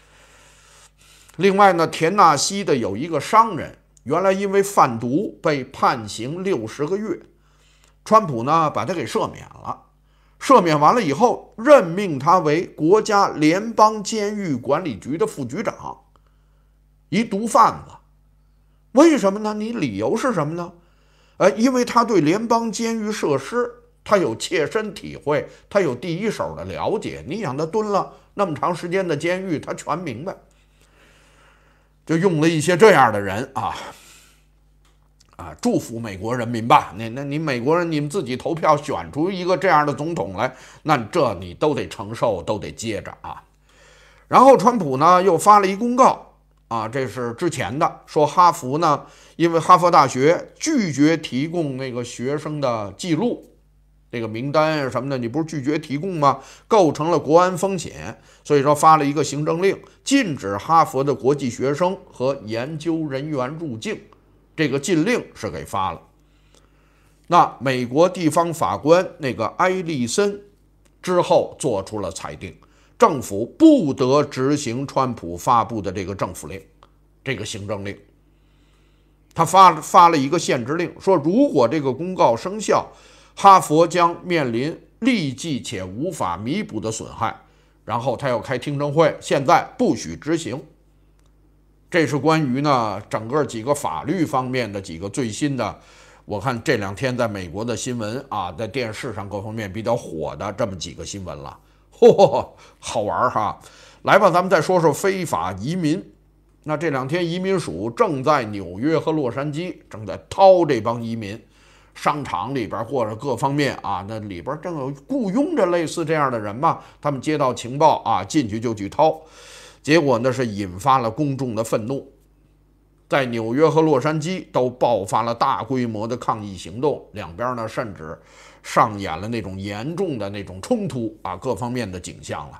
S1: 另外呢，田纳西的有一个商人，原来因为贩毒被判刑六十个月，川普呢把他给赦免了。赦免完了以后，任命他为国家联邦监狱管理局的副局长，一毒贩子。为什么呢？你理由是什么呢？呃，因为他对联邦监狱设施他有切身体会，他有第一手的了解。你想他蹲了那么长时间的监狱，他全明白。就用了一些这样的人啊。啊，祝福美国人民吧！那那你美国人，你们自己投票选出一个这样的总统来，那这你都得承受，都得接着啊。然后川普呢又发了一公告啊，这是之前的，说哈佛呢，因为哈佛大学拒绝提供那个学生的记录，这个名单啊什么的，你不是拒绝提供吗？构成了国安风险，所以说发了一个行政令，禁止哈佛的国际学生和研究人员入境。这个禁令是给发了。那美国地方法官那个埃利森之后做出了裁定，政府不得执行川普发布的这个政府令，这个行政令。他发发了一个限制令，说如果这个公告生效，哈佛将面临立即且无法弥补的损害。然后他要开听证会，现在不许执行。这是关于呢整个几个法律方面的几个最新的，我看这两天在美国的新闻啊，在电视上各方面比较火的这么几个新闻了，嚯，好玩哈！来吧，咱们再说说非法移民。那这两天移民署正在纽约和洛杉矶正在掏这帮移民，商场里边或者各方面啊，那里边正有雇佣着类似这样的人嘛，他们接到情报啊，进去就去掏。结果呢是引发了公众的愤怒，在纽约和洛杉矶都爆发了大规模的抗议行动，两边呢甚至上演了那种严重的那种冲突啊，各方面的景象了。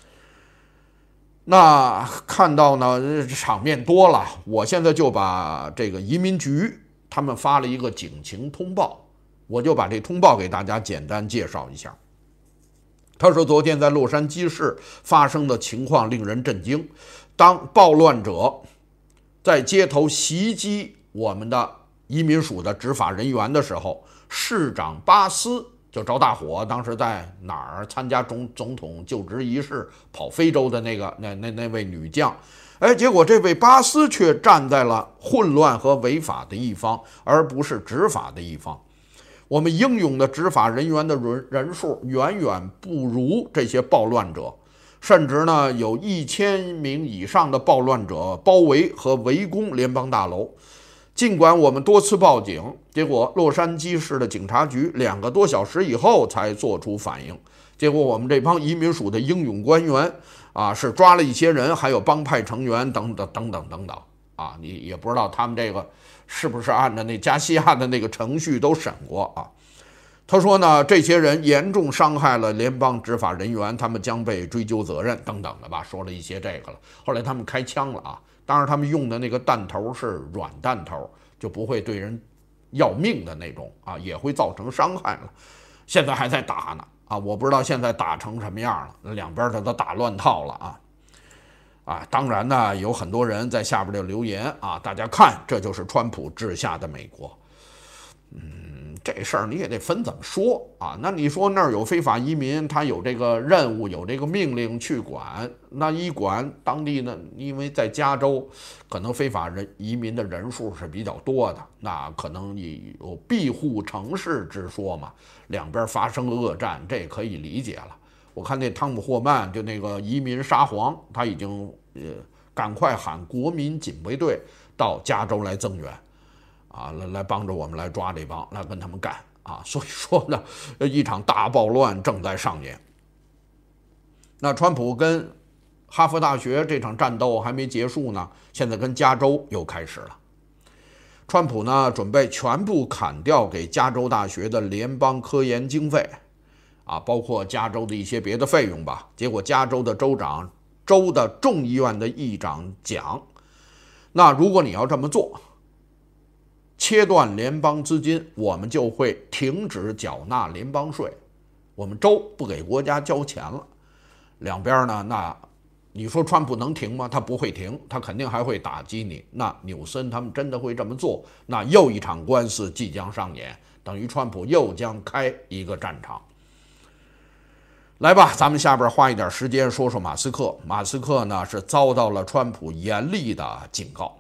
S1: 那看到呢场面多了，我现在就把这个移民局他们发了一个警情通报，我就把这通报给大家简单介绍一下。他说，昨天在洛杉矶市发生的情况令人震惊。当暴乱者在街头袭击我们的移民署的执法人员的时候，市长巴斯就着大火。当时在哪儿参加总总统就职仪式，跑非洲的那个那那那位女将，哎，结果这位巴斯却站在了混乱和违法的一方，而不是执法的一方。我们英勇的执法人员的人人数远远不如这些暴乱者，甚至呢有一千名以上的暴乱者包围和围攻联邦大楼。尽管我们多次报警，结果洛杉矶市的警察局两个多小时以后才做出反应。结果我们这帮移民署的英勇官员啊，是抓了一些人，还有帮派成员等等等等等等啊，你也不知道他们这个是不是按照那加西亚的那个程序都审过啊？他说呢，这些人严重伤害了联邦执法人员，他们将被追究责任等等的吧，说了一些这个了。后来他们开枪了啊，当然他们用的那个弹头是软弹头，就不会对人要命的那种啊，也会造成伤害了。现在还在打呢啊，我不知道现在打成什么样了，两边这都打乱套了啊。啊，当然呢，有很多人在下边就留言啊，大家看，这就是川普治下的美国。嗯，这事儿你也得分怎么说啊。那你说那儿有非法移民，他有这个任务，有这个命令去管，那一管当地呢，因为在加州，可能非法人移民的人数是比较多的，那可能有庇护城市之说嘛，两边发生恶战，这可以理解了。我看那汤姆霍曼就那个移民沙皇，他已经呃赶快喊国民警卫队到加州来增援，啊，来来帮着我们来抓这帮，来跟他们干啊！所以说呢，一场大暴乱正在上演。那川普跟哈佛大学这场战斗还没结束呢，现在跟加州又开始了。 川普呢准备全部砍掉给加州大学的联邦科研经费，啊，包括加州的一些别的费用吧。结果加州的州长、州的众议院的议长讲，那如果你要这么做，切断联邦资金，我们就会停止缴纳联邦税，我们州不给国家交钱了。两边呢，那你说川普能停吗？他不会停，他肯定还会打击你。那纽森他们真的会这么做？那又一场官司即将上演，等于川普又将开一个战场。来吧，咱们下边花一点时间说说马斯克。马斯克呢是遭到了川普严厉的警告。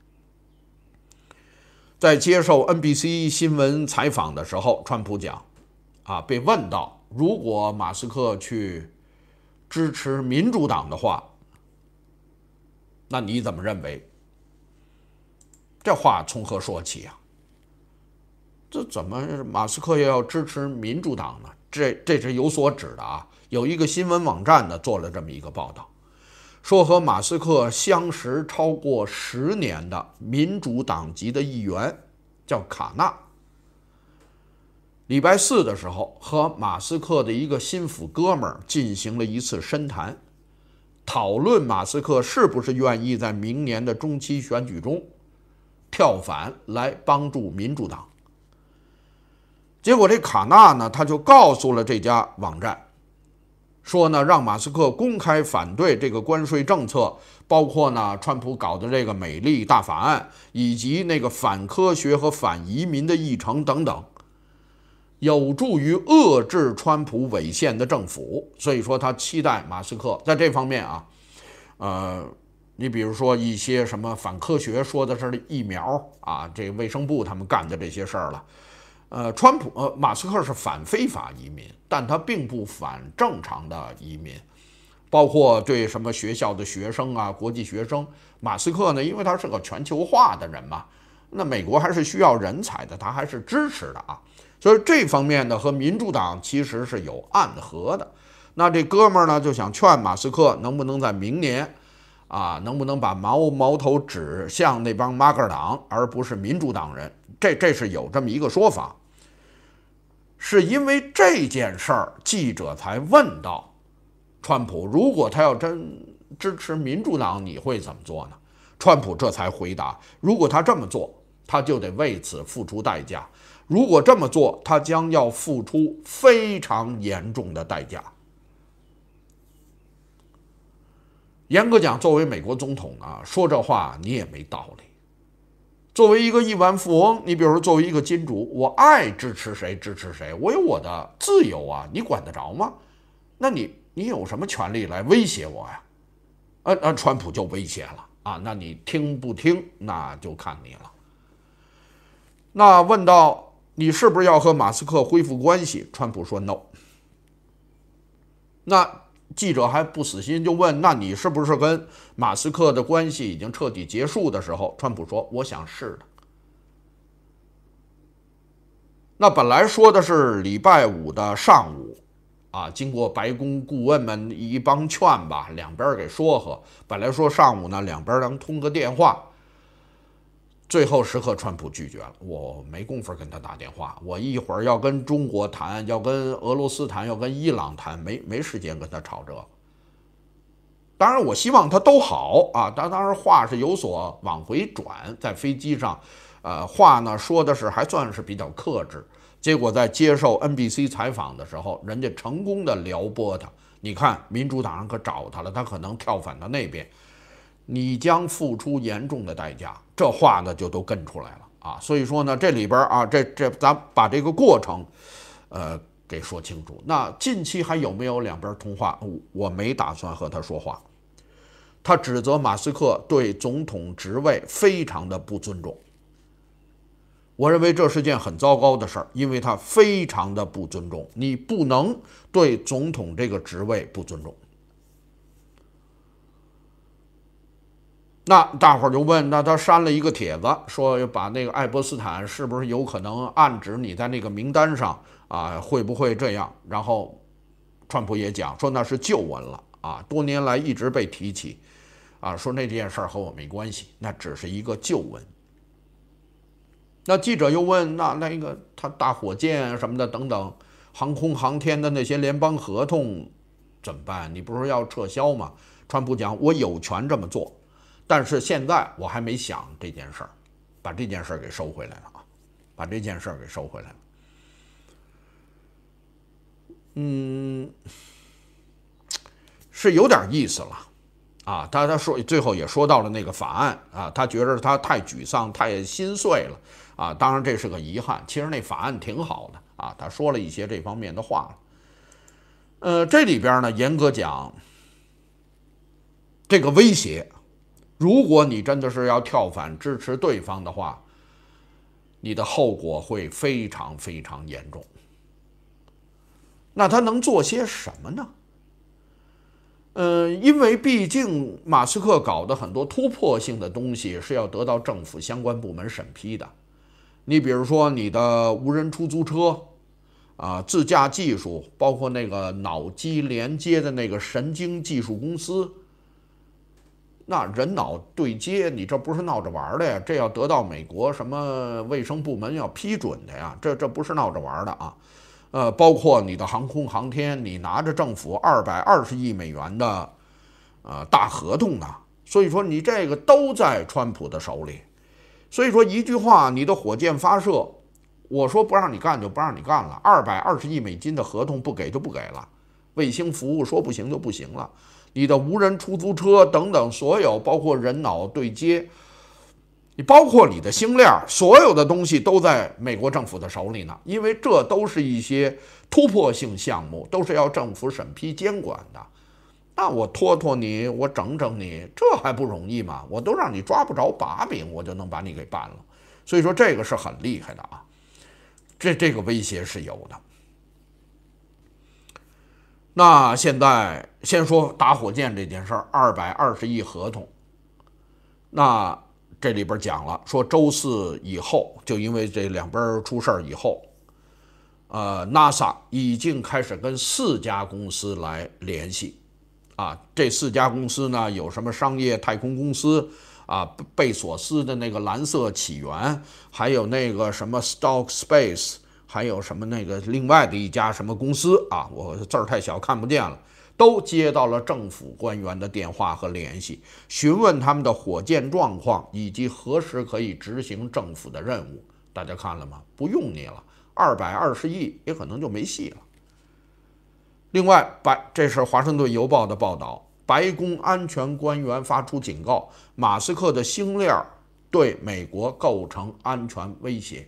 S1: 在接受 N B C 新闻采访的时候，川普讲，啊，被问到如果马斯克去支持民主党的话，那你怎么认为？这话从何说起啊？这怎么马斯克也要支持民主党呢？这这是有所指的啊。有一个新闻网站呢做了这么一个报道，说和马斯克相识超过十年的民主党籍的议员叫卡纳，礼拜四的时候和马斯克的一个心腹哥们儿进行了一次深谈，讨论马斯克是不是愿意在明年的中期选举中跳反来帮助民主党。结果这卡纳呢，他就告诉了这家网站，说呢，让马斯克公开反对这个关税政策，包括呢川普搞的这个美丽大法案，以及那个反科学和反移民的议程等等，有助于遏制川普违宪的政府。所以说他期待马斯克在这方面啊，呃，你比如说一些什么反科学，说的是疫苗啊，这个卫生部他们干的这些事儿了。呃，川普呃，马斯克是反非法移民，但他并不反正常的移民，包括对什么学校的学生啊、国际学生。马斯克呢，因为他是个全球化的人嘛，那美国还是需要人才的，他还是支持的啊。所以这方面呢，和民主党其实是有暗合的。那这哥们儿呢，就想劝马斯克能不能在明年啊，能不能把矛矛头指向那帮马克党，而不是民主党人。这这是有这么一个说法。是因为这件事儿，记者才问到川普，如果他要真支持民主党，你会怎么做呢？川普这才回答，如果他这么做，他就得为此付出代价，如果这么做，他将要付出非常严重的代价。严格讲，作为美国总统啊，说这话你也没道理。作为一个亿万富翁，你比如说作为一个金主，我爱支持谁支持谁，我有我的自由啊，你管得着吗？那你你有什么权利来威胁我呀？呃呃，川普就威胁了啊，那你听不听那就看你了。那问到你是不是要和马斯克恢复关系，川普说 no。那记者还不死心，就问，那你是不是跟马斯克的关系已经彻底结束的时候，川普说，我想是的。那本来说的是礼拜五的上午啊，经过白宫顾问们一帮劝吧，两边给说和，本来说上午呢两边能通个电话，最后时刻川普拒绝了，我没工夫跟他打电话，我一会儿要跟中国谈，要跟俄罗斯谈，要跟伊朗谈，没没时间跟他吵这。当然我希望他都好啊，当当然话是有所往回转，在飞机上呃，话呢说的是还算是比较克制，结果在接受 N B C 采访的时候，人家成功的撩拨他，你看民主党人可找他了，他可能跳反到那边，你将付出严重的代价，这话呢就都跟出来了啊。所以说呢，这里边啊，这这咱把这个过程，呃，给说清楚。那近期还有没有两边通话？我没打算和他说话。他指责马斯克对总统职位非常的不尊重。我认为这是件很糟糕的事儿，因为他非常的不尊重，你不能对总统这个职位不尊重。那大伙儿就问，那他删了一个帖子，说把那个爱泼斯坦是不是有可能暗指你在那个名单上啊？会不会这样？然后川普也讲说那是旧闻了啊，多年来一直被提起啊，说那件事儿和我没关系，那只是一个旧闻。 那记者又问，那那个他大火箭什么的等等，航空航天的那些联邦合同怎么办？你不是要撤销吗？川普讲，我有权这么做，但是现在我还没想这件事儿，把这件事儿给收回来了啊，把这件事儿给收回来了。嗯，是有点意思了啊。他他说最后也说到了那个法案啊，他觉得他太沮丧、太心碎了啊。当然这是个遗憾，其实那法案挺好的啊。他说了一些这方面的话了。呃，这里边呢，严格讲，这个威胁，如果你真的是要跳反支持对方的话，你的后果会非常非常严重。那他能做些什么呢？呃，因为毕竟马斯克搞的很多突破性的东西是要得到政府相关部门审批的。你比如说你的无人出租车啊，自驾技术，包括那个脑机连接的那个神经技术公司，那人脑对接，你这不是闹着玩的呀？这要得到美国什么卫生部门要批准的呀？这这不是闹着玩的啊！呃，包括你的航空航天，你拿着政府二百二十亿美元的呃大合同呢，所以说你这个都在川普的手里。所以说一句话，你的火箭发射，我说不让你干就不让你干了，二百二十亿美金的合同不给就不给了，卫星服务说不行就不行了。你的无人出租车等等，所有包括人脑对接，你包括你的星链，所有的东西都在美国政府的手里呢，因为这都是一些突破性项目，都是要政府审批监管的。那我拖拖你，我整整你，这还不容易吗？我都让你抓不着把柄，我就能把你给办了。所以说这个是很厉害的啊，这这个威胁是有的。那现在先说打火箭这件事儿，二百二十亿合同，那这里边讲了，说周四以后，就因为这两边出事儿以后，呃 ，NASA 已经开始跟四家公司来联系，啊，这四家公司呢有什么商业太空公司啊，贝索斯的那个蓝色起源，还有那个什么 Stock Space。还有什么那个另外的一家什么公司啊，我字儿太小看不见了，都接到了政府官员的电话和联系，询问他们的火箭状况以及何时可以执行政府的任务。大家看了吗？不用你了，二百二十亿也可能就没戏了。另外，白这是华盛顿邮报的报道，白宫安全官员发出警告，马斯克的星链对美国构成安全威胁。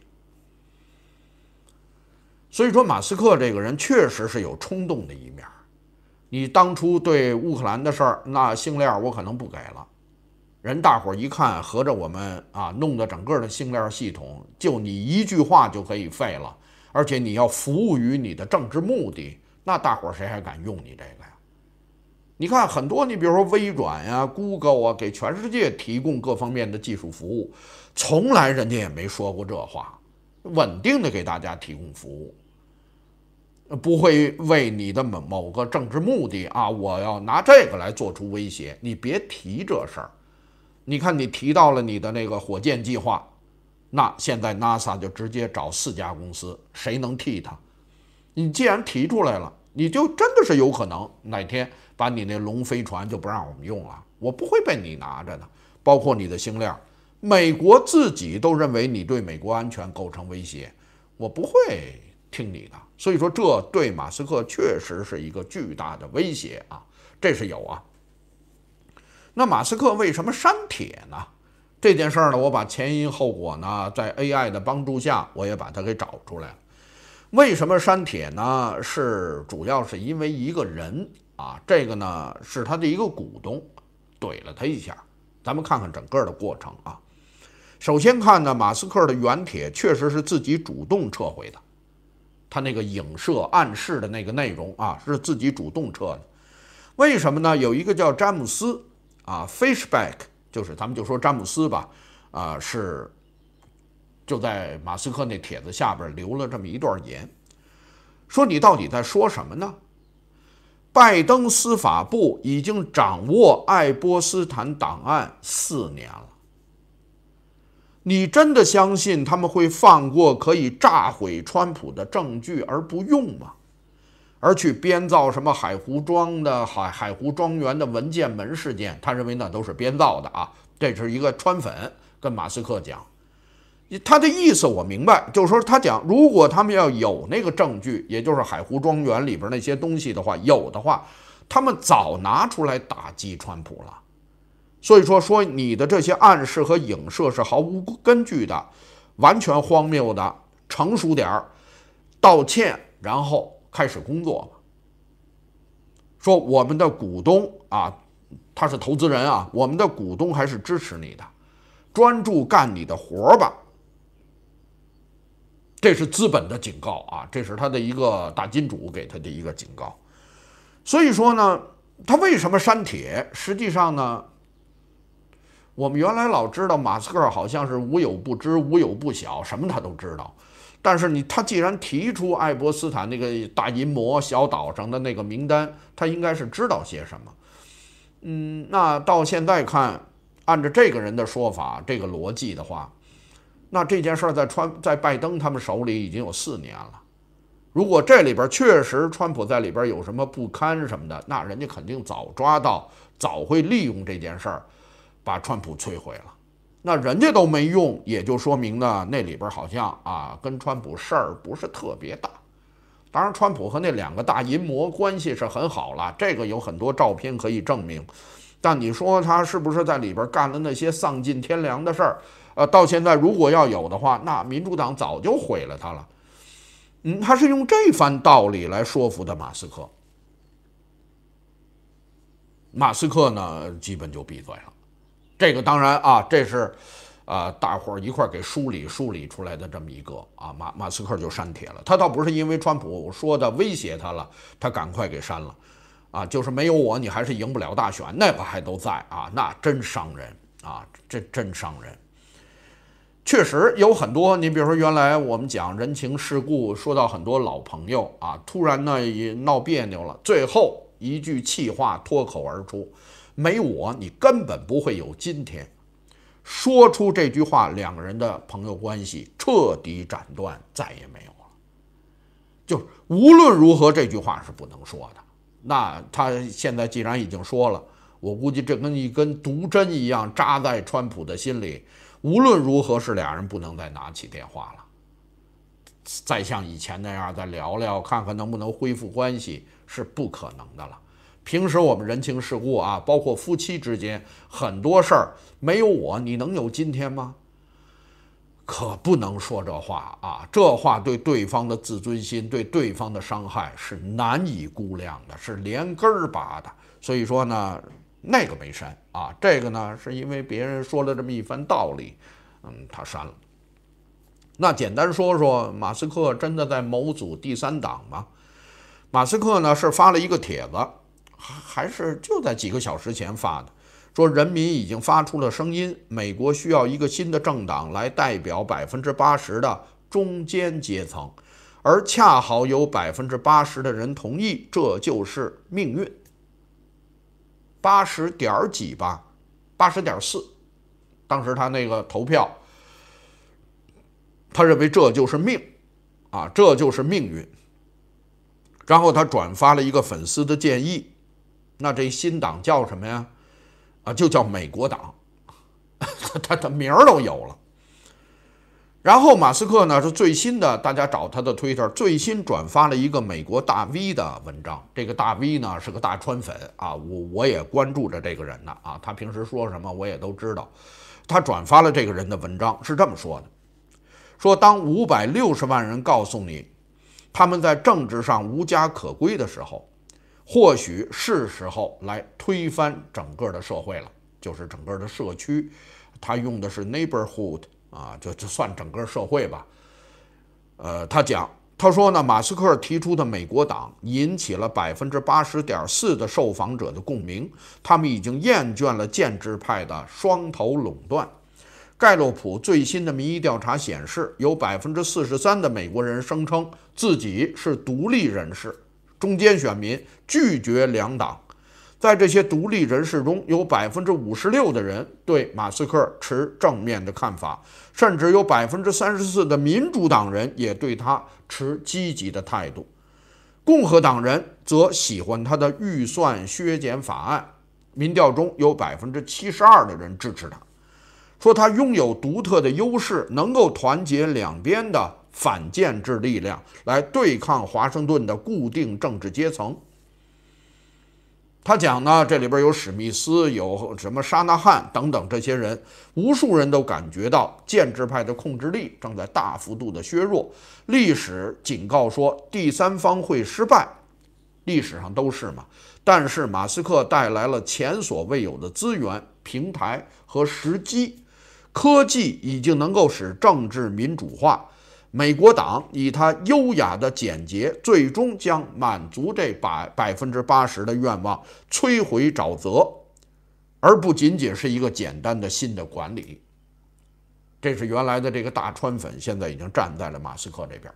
S1: 所以说，马斯克这个人确实是有冲动的一面。你当初对乌克兰的事儿，那星链我可能不给了。人大伙一看，合着我们啊弄的整个的星链系统，就你一句话就可以废了，而且你要服务于你的政治目的，那大伙谁还敢用你这个呀？你看很多，你比如说微软呀、Google 啊，给全世界提供各方面的技术服务，从来人家也没说过这话，稳定的给大家提供服务。不会为你的某某个政治目的啊，我要拿这个来做出威胁，你别提这事儿。你看，你提到了你的那个火箭计划，那现在 NASA 就直接找四家公司，谁能替他？你既然提出来了，你就真的是有可能哪天把你那龙飞船就不让我们用了，我不会被你拿着的，包括你的星链，美国自己都认为你对美国安全构成威胁，我不会听你的。所以说，这对马斯克确实是一个巨大的威胁啊，这是有啊。那马斯克为什么删帖呢？这件事儿呢，我把前因后果呢，在 A I 的帮助下，我也把它给找出来了。为什么删帖呢？是主要是因为一个人啊，这个呢是他的一个股东怼了他一下。咱们看看整个的过程啊。首先看呢，马斯克的原帖确实是自己主动撤回的。他那个影射暗示的那个内容啊，是自己主动撤的。为什么呢？有一个叫詹姆斯啊 ，Fishback， 就是咱们就说詹姆斯吧，啊，是就在马斯克那帖子下边留了这么一段言，说你到底在说什么呢？拜登司法部已经掌握爱波斯坦档案四年了， 你真的相信他们会放过可以炸毁川普的证据而不用吗？而去编造什么海湖庄的海海湖庄园的文件门事件，他认为那都是编造的啊。这是一个川粉跟马斯克讲，他的意思我明白，就是说他讲，如果他们要有那个证据，也就是海湖庄园里边那些东西的话，有的话，他们早拿出来打击川普了。所以说说你的这些暗示和影射是毫无根据的，完全荒谬的，成熟点儿，道歉，然后开始工作吧。说我们的股东啊，他是投资人啊，我们的股东还是支持你的，专注干你的活吧。这是资本的警告啊，这是他的一个大金主给他的一个警告。所以说呢，他为什么删帖？实际上呢，我们原来老知道马斯克好像是无有不知、无有不晓，什么他都知道。但是你他既然提出爱博斯坦那个大银魔小岛上的那个名单，他应该是知道些什么。嗯，那到现在看，按照这个人的说法，这个逻辑的话，那这件事在川在拜登他们手里已经有四年了。如果这里边确实川普在里边有什么不堪什么的，那人家肯定早抓到，早会利用这件事儿把川普摧毁了。那人家都没用，也就说明呢，那里边好像啊跟川普事儿不是特别大。当然，川普和那两个大淫魔关系是很好了，这个有很多照片可以证明。但你说他是不是在里边干了那些丧尽天良的事儿？呃，到现在如果要有的话，那民主党早就毁了他了。嗯，他是用这番道理来说服的马斯克。马斯克呢，基本就闭嘴了。这个当然啊，这是，呃，大伙儿一块儿给梳理梳理出来的这么一个啊，马马斯克就删帖了。他倒不是因为川普说的威胁他了，他赶快给删了，啊，就是没有我你还是赢不了大选，那个还都在啊，那真伤人啊，这真伤人。确实有很多，你比如说原来我们讲人情世故，说到很多老朋友啊，突然呢也闹别扭了，最后一句气话脱口而出。没我，你根本不会有今天。说出这句话，两个人的朋友关系彻底斩断，再也没有了。就无论如何，这句话是不能说的。那他现在既然已经说了，我估计这跟一根毒针一样扎在川普的心里。无论如何，是俩人不能再拿起电话了，再像以前那样再聊聊，看看能不能恢复关系，是不可能的了。平时我们人情世故啊，包括夫妻之间很多事儿，没有我你能有今天吗？可不能说这话啊，这话对对方的自尊心，对对方的伤害是难以估量的，是连根儿拔的。所以说呢，那个没删啊，这个呢是因为别人说了这么一番道理，嗯，他删了。那简单说说，马斯克真的在谋组第三党吗？马斯克呢是发了一个帖子。还是就在几个小时前发的，说人民已经发出了声音，美国需要一个新的政党来代表百分之八十的中间阶层，而恰好有百分之八十的人同意，这就是命运。八十点几吧，八十点四，当时他那个投票，他认为这就是命，啊，这就是命运。然后他转发了一个粉丝的建议。那这新党叫什么呀？啊，就叫美国党，他的名儿都有了。然后马斯克呢是最新的，大家找他的 Twitter 最新转发了一个美国大 V 的文章。这个大 V 呢是个大川粉啊，我我也关注着这个人呢啊，他平时说什么我也都知道。他转发了这个人的文章，是这么说的：说当五百六十万人告诉你他们在政治上无家可归的时候，或许是时候来推翻整个的社会了，就是整个的社区。他用的是 neighborhood 啊，就就算整个社会吧。呃，他讲，他说呢，马斯克提出的美国党引起了百分之八十点四的受访者的共鸣，他们已经厌倦了建制派的双头垄断。盖洛普最新的民意调查显示，有百分之四十三的美国人声称自己是独立人士。中间选民拒绝两党， 在这些独立人士中，有百分之五十六的人对马斯克持正面的看法，甚至有百分之三十四的民主党人也对他持积极的态度。共和党人则喜欢他的预算削减法案，民调中有百分之七十二的人支持他，说他拥有独特的优势，能够团结两边的反建制力量来对抗华盛顿的固定政治阶层。他讲呢，这里边有史密斯，有什么沙纳汉等等这些人，无数人都感觉到建制派的控制力正在大幅度的削弱。历史警告说第三方会失败，历史上都是嘛。但是马斯克带来了前所未有的资源、平台和时机，科技已经能够使政治民主化。美国党以它优雅的简洁，最终将满足这百百分之八十的愿望，摧毁沼泽，而不仅仅是一个简单的新的管理。这是原来的这个大川粉，现在已经站在了马斯克这边。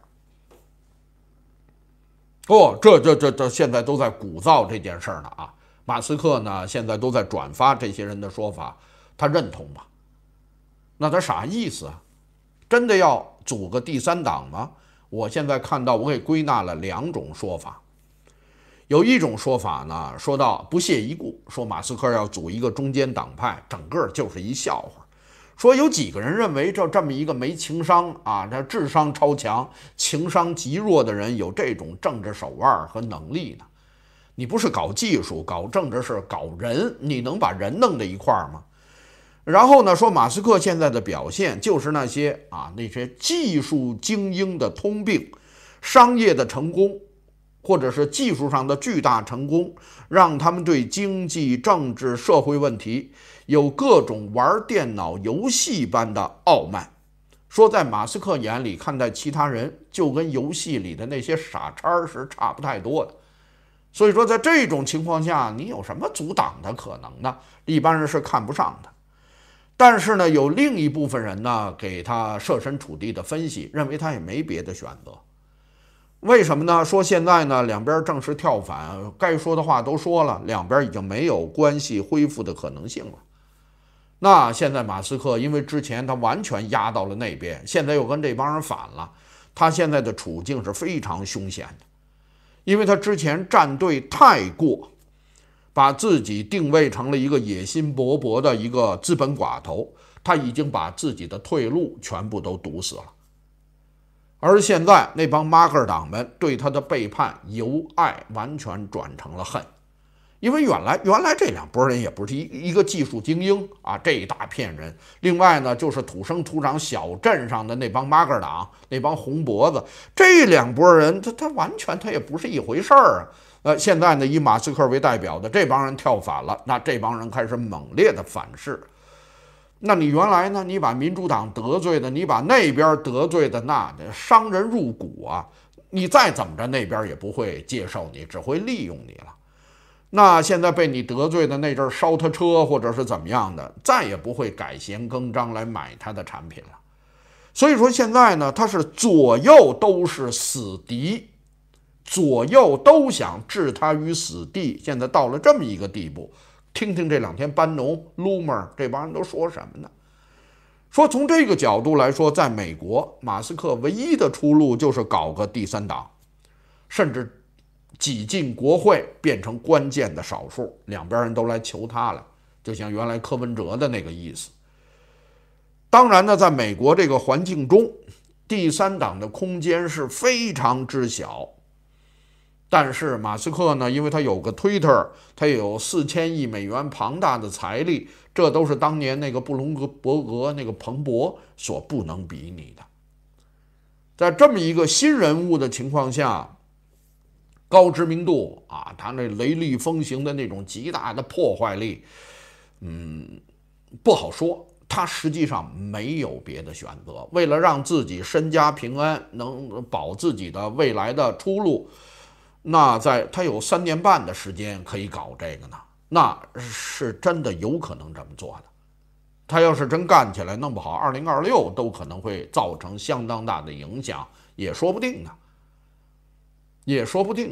S1: 哦，这这这这现在都在鼓噪这件事呢啊！马斯克呢，现在都在转发这些人的说法，他认同吗？那他啥意思啊？真的要组个第三党吗？我现在看到，我给归纳了两种说法。有一种说法呢，说到不屑一顾，说马斯克要组一个中间党派，整个就是一笑话。说有几个人认为这这么一个没情商啊，这智商超强、情商极弱的人有这种政治手腕和能力呢？你不是搞技术、搞政治，是搞人，你能把人弄在一块儿吗？然后呢，说马斯克现在的表现就是那些啊那些技术精英的通病，商业的成功，或者是技术上的巨大成功，让他们对经济、政治、社会问题有各种玩电脑游戏般的傲慢。说在马斯克眼里，看待其他人就跟游戏里的那些傻叉是差不太多的。所以说，在这种情况下，你有什么阻挡的可能呢？一般人是看不上的。但是呢，有另一部分人呢，给他设身处地的分析，认为他也没别的选择。为什么呢？说现在呢，两边正式跳反，该说的话都说了，两边已经没有关系恢复的可能性了。那现在马斯克因为之前他完全压到了那边，现在又跟这帮人反了，他现在的处境是非常凶险的，因为他之前站队太过。把自己定位成了一个野心勃勃的一个资本寡头，他已经把自己的退路全部都堵死了。而现在那帮马克党们对他的背叛由爱完全转成了恨，因为原来原来这两拨人也不是一一个技术精英啊，这一大片人。另外呢，就是土生土长小镇上的那帮马克党，那帮红脖子，这两拨人他他完全他也不是一回事儿啊。呃，现在呢，以马斯克为代表的这帮人跳反了，那这帮人开始猛烈的反噬。那你原来呢，你把民主党得罪的，你把那边得罪的，那伤人入骨啊！你再怎么着，那边也不会接受你，只会利用你了。那现在被你得罪的那阵烧他车或者是怎么样的，再也不会改弦更张来买他的产品了。所以说现在呢，他是左右都是死敌。左右都想置他于死地，现在到了这么一个地步。听听这两天班农、Loomer 这帮人都说什么呢？说从这个角度来说，在美国，马斯克唯一的出路就是搞个第三党，甚至挤进国会，变成关键的少数，两边人都来求他了，就像原来柯文哲的那个意思。当然呢，在美国这个环境中，第三党的空间是非常之小。但是马斯克呢，因为他有个 Twitter， 他有四千亿美元庞大的财力，这都是当年那个布隆伯格那个彭博所不能比拟的。在这么一个新人物的情况下，高知名度啊，他那雷厉风行的那种极大的破坏力，嗯，不好说。他实际上没有别的选择，为了让自己身家平安，能保自己的未来的出路。那在他有三年半的时间可以搞这个呢，那是真的有可能这么做的。他要是真干起来，弄不好二零二六都可能会造成相当大的影响，也说不定呢，也说不定呢。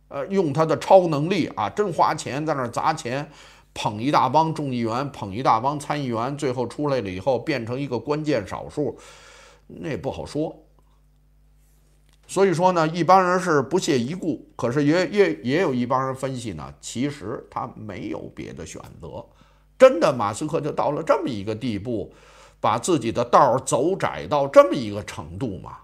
S1: 呃，用他的超能力啊，真花钱在那儿砸钱，捧一大帮众议员，捧一大帮参议员，最后出来了以后变成一个关键少数，那也不好说。所以说呢，一帮人是不屑一顾，可是也也也有一帮人分析呢，其实他没有别的选择。真的，马斯克就到了这么一个地步，把自己的道走窄到这么一个程度嘛？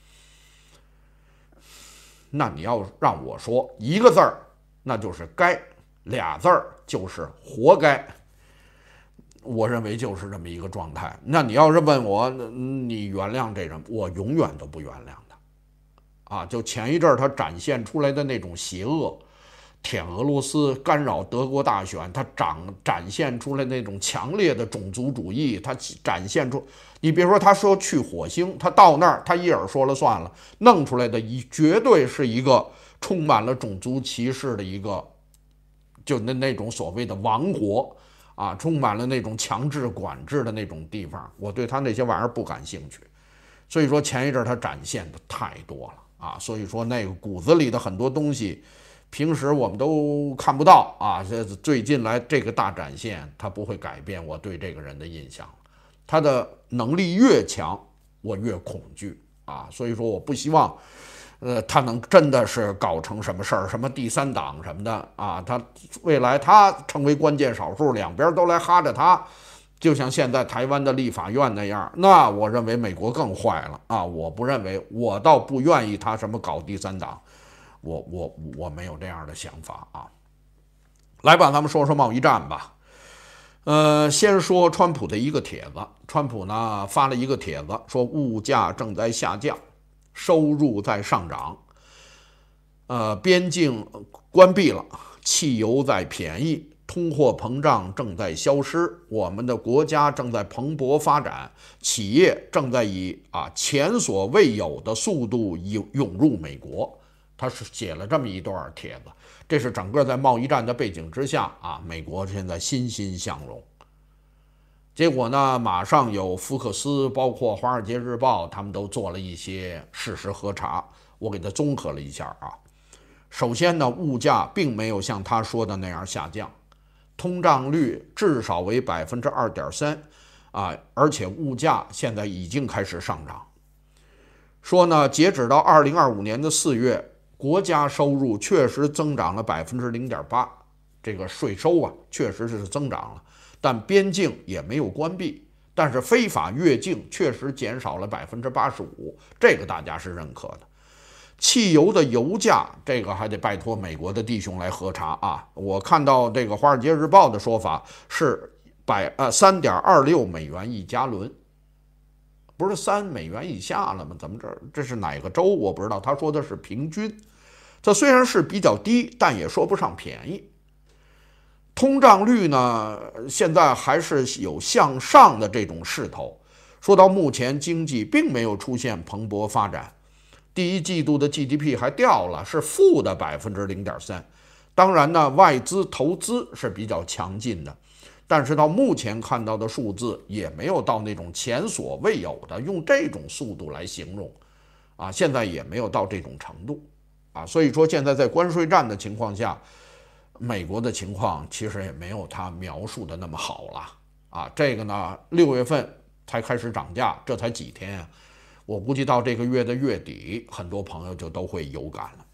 S1: 那你要让我说一个字儿，那就是该；俩字儿就是活该。我认为就是这么一个状态。那你要是问我，你原谅这人，我永远都不原谅他。啊，就前一阵儿他展现出来的那种邪恶，舔俄罗斯、干扰德国大选，他展展现出来那种强烈的种族主义，他展现出，你别说他说去火星，他到那儿他一耳说了算了，弄出来的一绝对是一个充满了种族歧视的一个，就那那种所谓的王国啊，充满了那种强制管制的那种地方，我对他那些玩意儿不感兴趣。所以说前一阵他展现的太多了。啊，所以说那个骨子里的很多东西，平时我们都看不到啊。这最近来这个大展现，它不会改变我对这个人的印象。他的能力越强，我越恐惧啊。所以说，我不希望，呃，他能真的是搞成什么事儿，什么第三党什么的啊。他未来他成为关键少数，两边都来哈着他。就像现在台湾的立法院那样，那我认为美国更坏了啊！我不认为，我倒不愿意他什么搞第三党，我我我没有这样的想法啊。来吧，咱们说说贸易战吧。呃，先说川普的一个帖子，川普呢发了一个帖子，说物价正在下降，收入在上涨，呃，边境关闭了，汽油在便宜。通货膨胀正在消失，我们的国家正在蓬勃发展，企业正在以啊前所未有的速度涌涌入美国。他是写了这么一段帖子，这是整个在贸易战的背景之下啊，美国现在欣欣向荣。结果呢，马上有福克斯，包括《华尔街日报》，他们都做了一些事实核查，我给他综合了一下啊。首先呢，物价并没有像他说的那样下降。通胀率至少为百分之二点三，啊，而且物价现在已经开始上涨。说呢，截止到二零二五年的四月，国家收入确实增长了百分之零点八，这个税收啊确实是增长了，但边境也没有关闭，但是非法越境确实减少了百分之八十五，这个大家是认可的。汽油的油价，这个还得拜托美国的弟兄来核查啊！我看到这个《华尔街日报》的说法是百呃三点二六美元一加仑，不是三美元以下了吗？怎么这这是哪个州？我不知道。他说的是平均，这虽然是比较低，但也说不上便宜。通胀率呢，现在还是有向上的这种势头。说到目前，经济并没有出现蓬勃发展。第一季度的 G D P 还掉了，是负的百分之零点三。当然呢，外资投资是比较强劲的，但是到目前看到的数字也没有到那种前所未有的，用这种速度来形容，啊，现在也没有到这种程度，啊，所以说现在在关税战的情况下，美国的情况其实也没有他描述的那么好了，啊，这个呢，六月份才开始涨价，这才几天啊。我估计到这个月的月底，很多朋友就都会有感了。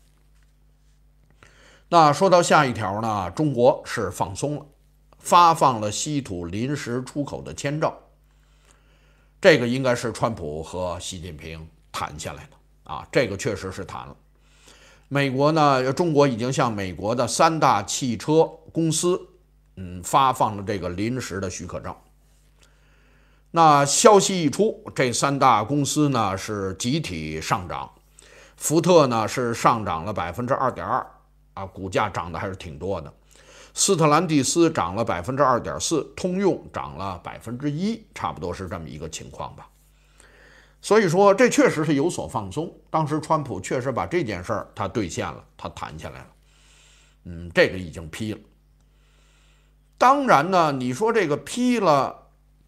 S1: 那说到下一条呢，中国是放松了，发放了稀土临时出口的签证。这个应该是川普和习近平谈下来的啊，这个确实是谈了。美国呢，中国已经向美国的三大汽车公司，嗯，发放了这个临时的许可证。那消息一出，这三大公司呢是集体上涨，福特呢是上涨了百分之二点二，啊，股价涨得还是挺多的。斯特兰蒂斯涨了百分之二点四，通用涨了百分之一，差不多是这么一个情况吧。所以说，这确实是有所放松。当时川普确实把这件事儿他兑现了，他谈下来了，嗯，这个已经批了。当然呢，你说这个批了。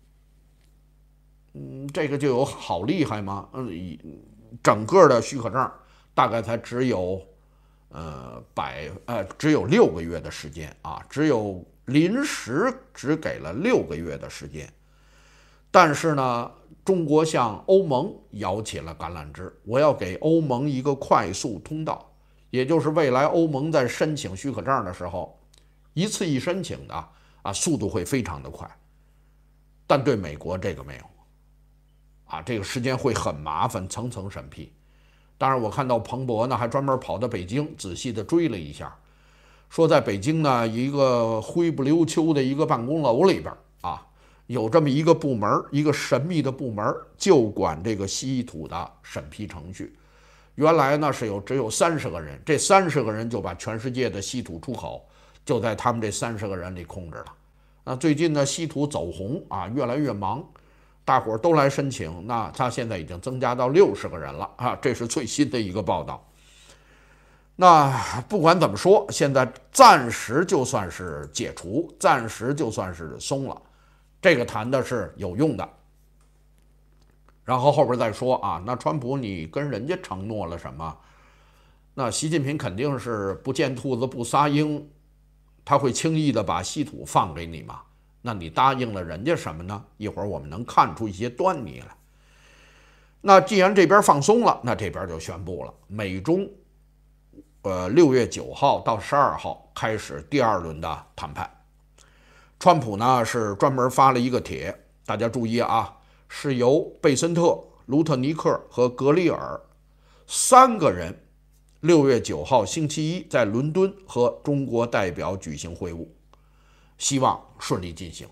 S1: 嗯，这个就有好厉害吗？嗯，整个的许可证大概才只有呃百呃只有六个月的时间啊，只有临时只给了六个月的时间。但是呢，中国向欧盟摇起了橄榄枝，我要给欧盟一个快速通道，也就是未来欧盟在申请许可证的时候，一次一申请的啊，速度会非常的快。但对美国这个没有，啊，这个时间会很麻烦，层层审批。当然，我看到彭博呢还专门跑到北京仔细的追了一下，说在北京呢一个灰不溜秋的一个办公楼里边啊。有这么一个部门，一个神秘的部门，就管这个稀土的审批程序。原来呢是有只有三十个人，这三十个人就把全世界的稀土出口就在他们这三十个人里控制了。那最近呢稀土走红啊，越来越忙，大伙儿都来申请，那他现在已经增加到六十个人了啊，这是最新的一个报道。那不管怎么说，现在暂时就算是解除，暂时就算是松了。这个谈的是有用的，然后后边再说啊。那川普你跟人家承诺了什么？那习近平肯定是不见兔子不撒鹰，他会轻易的把稀土放给你吗？那你答应了人家什么呢？一会儿我们能看出一些端倪来。那既然这边放松了，那这边就宣布了，美中呃六月九号到十二号开始第二轮的谈判。川普呢是专门发了一个帖，大家注意啊，是由贝森特、卢特尼克和格里尔三个人六月九号星期一在伦敦和中国代表举行会晤，希望顺利进行。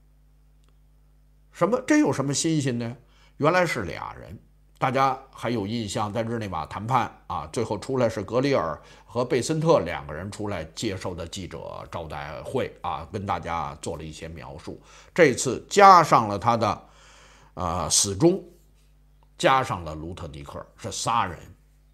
S1: 什么？这有什么新鲜的？原来是俩人，大家还有印象，在日内瓦谈判啊，最后出来是格里尔和贝森特两个人出来接受的记者招待会啊，跟大家做了一些描述。这次加上了他的呃死忠，加上了卢特尼克，是仨人。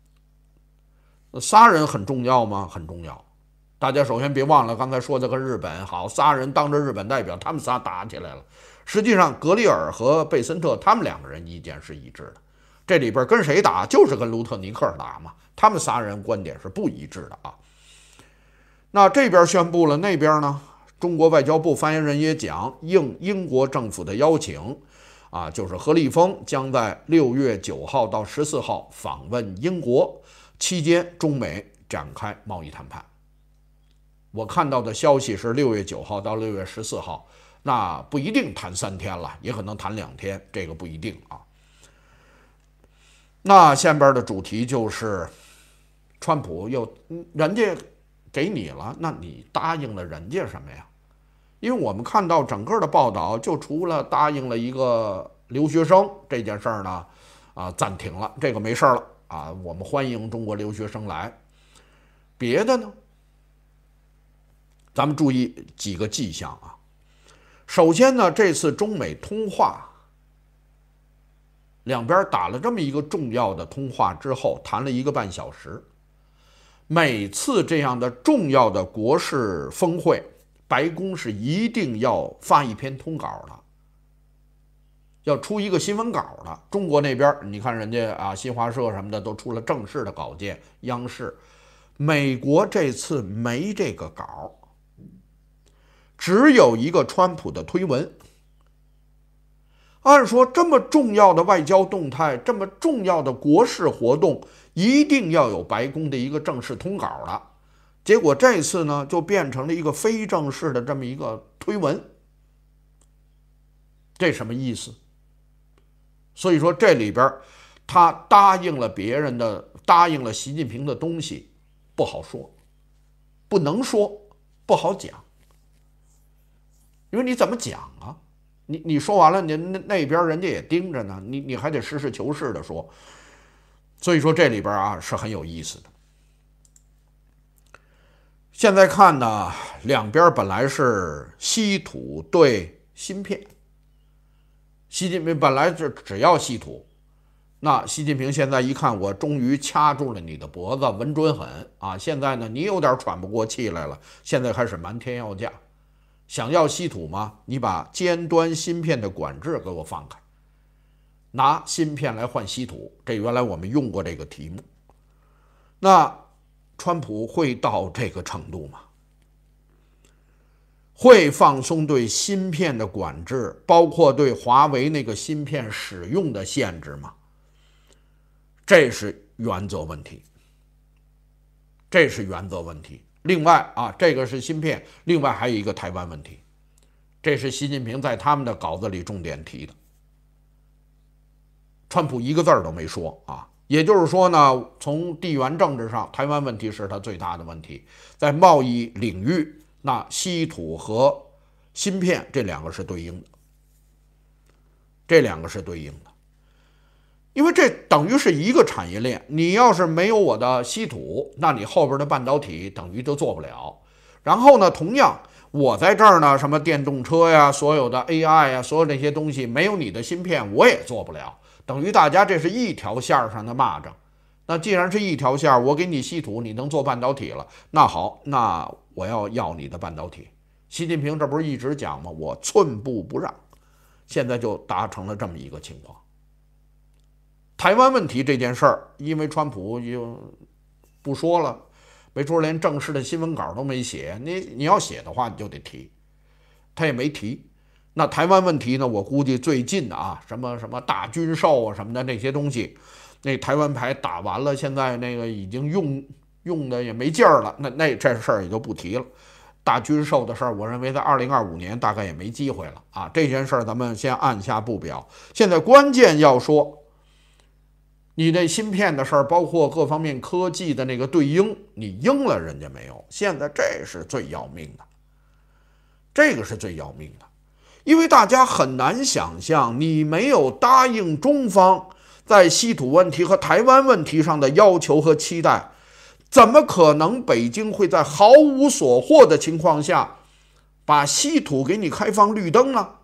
S1: 仨人很重要吗？很重要。大家首先别忘了刚才说这个日本，好，仨人当着日本代表，他们仨打起来了。实际上，格里尔和贝森特他们两个人意见是一致的。这里边跟谁打？就是跟卢特尼克打嘛。他们仨人观点是不一致的啊。那这边宣布了，那边呢？中国外交部发言人也讲，应英国政府的邀请，啊，就是何立峰将在六月九号到十四号访问英国，期间中美展开贸易谈判。我看到的消息是六月九号到六月十四号，那不一定谈三天了，也可能谈两天，这个不一定啊。那下边的主题就是，川普又人家给你了，那你答应了人家什么呀？因为我们看到整个的报道，就除了答应了一个留学生这件事儿呢，啊暂停了，这个没事了啊，我们欢迎中国留学生来。别的呢，咱们注意几个迹象啊。首先呢，这次中美通话。两边打了这么一个重要的通话之后，谈了一个半小时。每次这样的重要的国事峰会，白宫是一定要发一篇通稿的，要出一个新闻稿的。中国那边你看人家啊，新华社什么的都出了正式的稿件，央视。美国这次没这个稿，只有一个川普的推文。按说这么重要的外交动态，这么重要的国事活动，一定要有白宫的一个正式通稿的。结果这次呢，就变成了一个非正式的这么一个推文。这什么意思？所以说这里边他答应了别人的，答应了习近平的东西，不好说，不能说，不好讲，因为你怎么讲啊？你你说完了，你那那边人家也盯着呢，你你还得实事求是的说。所以说这里边啊是很有意思的。现在看呢，两边本来是稀土对芯片，习近平本来是只要稀土，那习近平现在一看，我终于掐住了你的脖子，稳准狠啊！现在呢，你有点喘不过气来了，现在开始瞒天要价。想要稀土吗？你把尖端芯片的管制给我放开，拿芯片来换稀土。这原来我们用过这个题目。那川普会到这个程度吗？会放松对芯片的管制，包括对华为那个芯片使用的限制吗？这是原则问题，这是原则问题。另外啊，这个是芯片，另外还有一个台湾问题，这是习近平在他们的稿子里重点提的，川普一个字儿都没说啊。也就是说呢，从地缘政治上，台湾问题是他最大的问题，在贸易领域。那稀土和芯片这两个是对应的，这两个是对应的，因为这等于是一个产业链。你要是没有我的稀土，那你后边的半导体等于就做不了。然后呢，同样我在这儿呢，什么电动车呀，所有的 A I 呀，所有这些东西，没有你的芯片我也做不了。等于大家这是一条线上的蚂蚱。那既然是一条线，我给你稀土，你能做半导体了，那好，那我要要你的半导体。习近平这不是一直讲吗？我寸步不让，现在就达成了这么一个情况。台湾问题这件事儿，因为川普就不说了，没说连正式的新闻稿都没写，你你要写的话你就得提，他也没提。那台湾问题呢？我估计最近的啊，什么什么大军售啊什么的那些东西。那台湾牌打完了，现在那个已经用用的也没劲儿了，那那这事儿也就不提了。大军售的事儿，我认为在二零二五年大概也没机会了啊。这件事儿咱们先按下不表。现在关键要说，你这芯片的事儿，包括各方面科技的那个对应，你应了人家没有？现在这是最要命的，这个是最要命的，因为大家很难想象，你没有答应中方在稀土问题和台湾问题上的要求和期待，怎么可能北京会在毫无所获的情况下把稀土给你开放绿灯呢？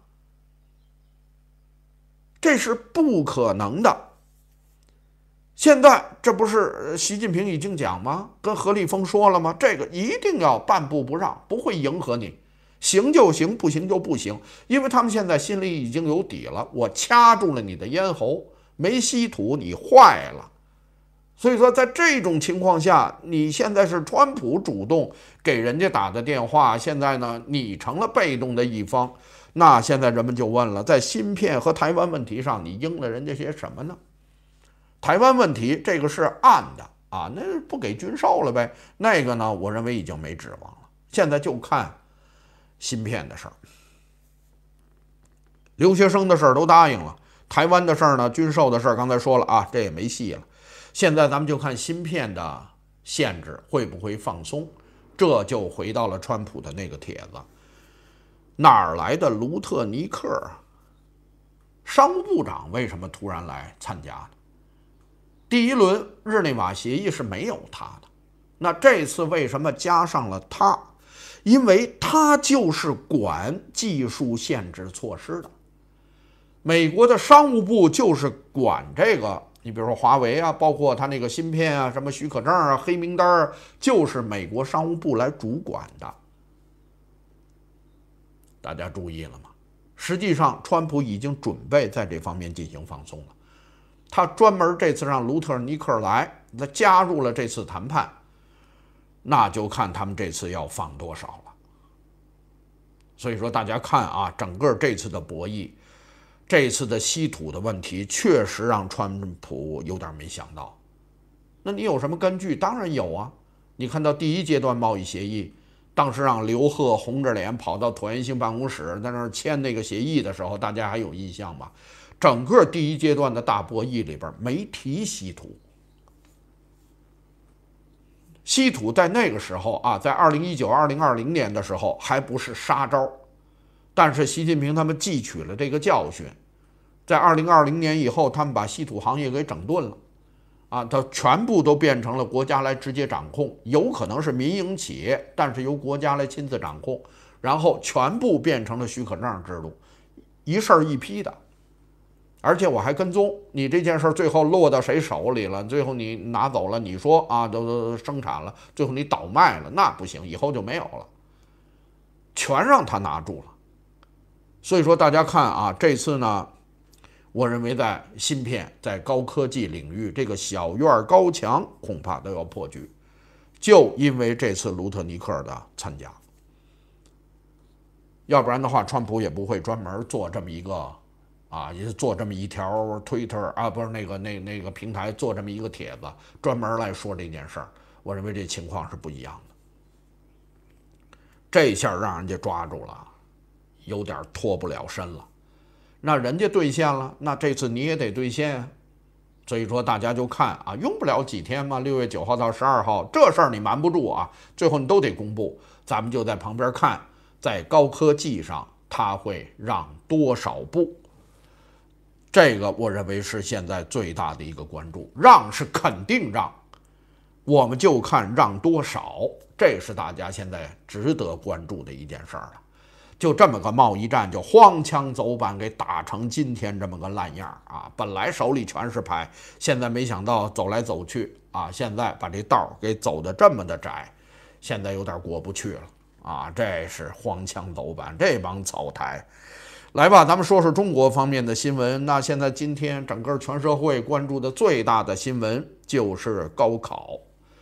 S1: 这是不可能的。现在这不是习近平已经讲吗？跟何立峰说了吗？这个一定要半步不让，不会迎合你，行就行，不行就不行。因为他们现在心里已经有底了，我掐住了你的咽喉，没稀土你坏了。所以说在这种情况下，你现在是川普主动给人家打的电话，现在呢你成了被动的一方。那现在人们就问了，在芯片和台湾问题上，你应了人家些什么呢？台湾问题这个是暗的啊，那不给军售了呗。那个呢，我认为已经没指望了。现在就看芯片的事儿，留学生的事儿都答应了，台湾的事儿呢，军售的事儿刚才说了啊，这也没戏了。现在咱们就看芯片的限制会不会放松，这就回到了川普的那个帖子。哪儿来的卢特尼克啊？商务部长为什么突然来参加呢？第一轮日内瓦协议是没有他的，那这次为什么加上了他？因为他就是管技术限制措施的。美国的商务部就是管这个，你比如说华为啊，包括他那个芯片啊，什么许可证啊、黑名单啊，就是美国商务部来主管的。大家注意了吗？实际上，川普已经准备在这方面进行放松了。他专门这次让卢特尼克来，他加入了这次谈判，那就看他们这次要放多少了。所以说，大家看啊，整个这次的博弈，这次的稀土的问题，确实让川普有点没想到。那你有什么根据？当然有啊！你看到第一阶段贸易协议，当时让刘鹤红着脸跑到椭圆形办公室在那儿签那个协议的时候，大家还有印象吧？整个第一阶段的大博弈里边没提稀土，稀土在那个时候啊，在二零一九、二零二零年的时候还不是杀招，但是习近平他们汲取了这个教训，在二零二零年以后，他们把稀土行业给整顿了，啊，它全部都变成了国家来直接掌控，有可能是民营企业，但是由国家来亲自掌控，然后全部变成了许可证制度，一事儿一批的。而且我还跟踪你这件事最后落到谁手里了，最后你拿走了，你说啊都都生产了，最后你倒卖了，那不行，以后就没有了，全让他拿住了。所以说大家看啊，这次呢，我认为在芯片在高科技领域，这个小院高墙恐怕都要破局。 就因为这次卢特尼克的参加，要不然的话，川普也不会专门做这么一个啊，也是做这么一条 Twitter 啊，不是那个那那个平台做这么一个帖子，专门来说这件事儿。我认为这情况是不一样的，这下让人家抓住了，有点脱不了身了。那人家兑现了，那这次你也得兑现。所以说大家就看啊，用不了几天嘛，六月九号到十二号，这事儿你瞒不住啊，最后你都得公布。咱们就在旁边看，在高科技上它会让多少步？这个我认为是现在最大的一个关注。让是肯定让，我们就看让多少，这是大家现在值得关注的一件事儿了。就这么个贸易战，就荒腔走板给打成今天这么个烂样啊！本来手里全是牌，现在没想到走来走去啊，现在把这道给走得这么的窄，现在有点过不去了啊！这是荒腔走板，这帮草台。来吧，咱们说说中国方面的新闻。那现在今天整个全社会关注的最大的新闻就是高考。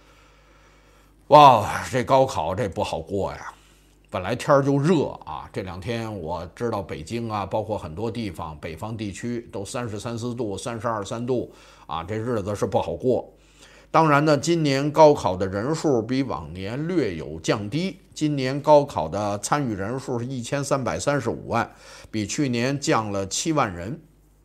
S1: 哇，这高考这不好过呀！本来天儿就热啊，这两天我知道北京啊，包括很多地方北方地区都三十三四度、三十二三度啊，这日子是不好过。当然呢，今年高考的人数比往年略有降低，今年高考的参与人数是一千三百三十五万，比去年降了七万人。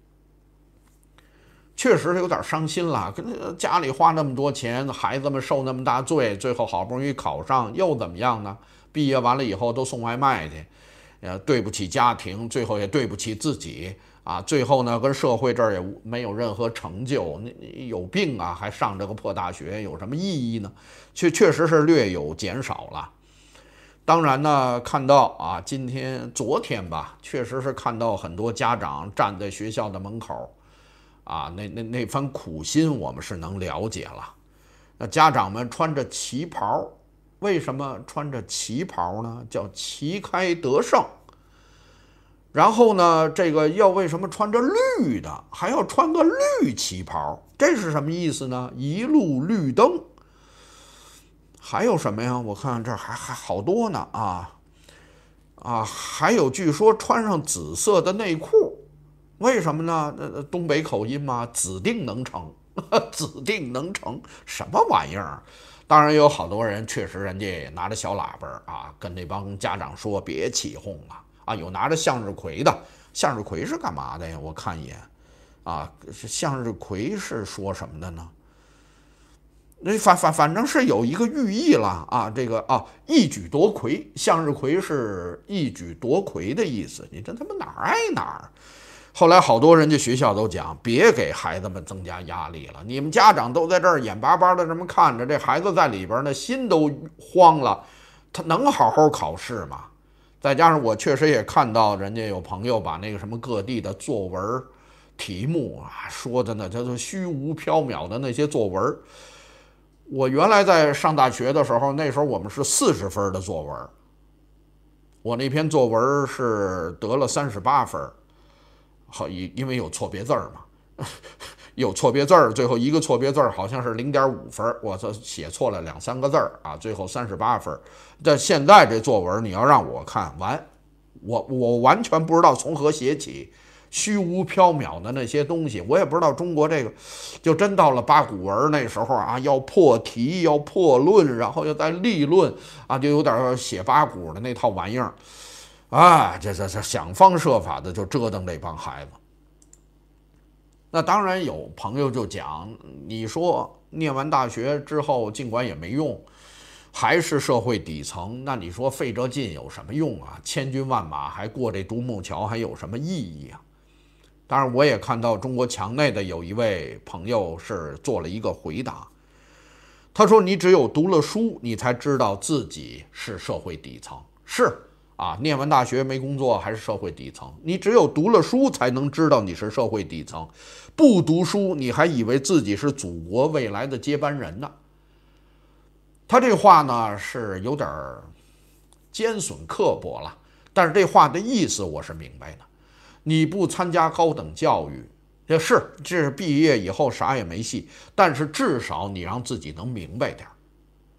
S1: 确实有点伤心了，跟家里花那么多钱，孩子们受那么大罪，最后好不容易考上，又怎么样呢？毕业完了以后都送外卖去，呃，对不起家庭，最后也对不起自己啊。最后呢，跟社会这儿也没有任何成就，你有病啊，还上这个破大学，有什么意义呢？确确实是略有减少了。当然呢，看到啊，今天、昨天吧，确实是看到很多家长站在学校的门口，啊，那那那番苦心，我们是能了解了。那家长们穿着旗袍。为什么穿着旗袍呢？叫旗开得胜。然后呢，这个要为什么穿着绿的，还要穿个绿旗袍？这是什么意思呢？一路绿灯。还有什么呀？我看这还还好多呢啊啊！还有据说穿上紫色的内裤，为什么呢？呃，东北口音嘛，指定能成，指定能成，什么玩意儿？当然有好多人确实人家也拿着小喇叭啊，跟那帮家长说别起哄了啊。有拿着向日葵的，向日葵是干嘛的呀？我看一眼啊，是向日葵是说什么的呢？那反反反正是有一个寓意了啊，这个啊一举夺魁，向日葵是一举夺魁的意思。你这他妈哪儿挨哪儿？后来好多人家学校都讲，别给孩子们增加压力了。你们家长都在这儿眼巴巴的这么看着，这孩子在里边呢，心都慌了，他能好好考试吗？再加上我确实也看到人家有朋友把那个什么各地的作文题目啊说的呢，叫做虚无缥缈的那些作文。我原来在上大学的时候，那时候我们是四十分的作文，我那篇作文是得了三十八分。好，因为有错别字儿嘛，有错别字儿，最后一个错别字儿好像是零点五分，我这写错了两三个字儿啊，最后三十八分。但现在这作文你要让我看完，我我完全不知道从何写起，虚无缥缈的那些东西，我也不知道中国这个，就真到了八股文那时候啊，要破题，要破论，然后又再立论啊，就有点写八股的那套玩意儿。啊，这这这想方设法的就折腾这帮孩子。那当然有朋友就讲，你说念完大学之后，尽管也没用，还是社会底层，那你说费这劲有什么用啊？千军万马还过这独木桥，还有什么意义啊？当然，我也看到中国墙内的有一位朋友是做了一个回答，他说：“你只有读了书，你才知道自己是社会底层。”是。啊，念完大学没工作还是社会底层，你只有读了书才能知道你是社会底层，不读书你还以为自己是祖国未来的接班人呢。他这话呢是有点尖损刻薄了，但是这话的意思我是明白的。你不参加高等教育，这是这是毕业以后啥也没戏，但是至少你让自己能明白点。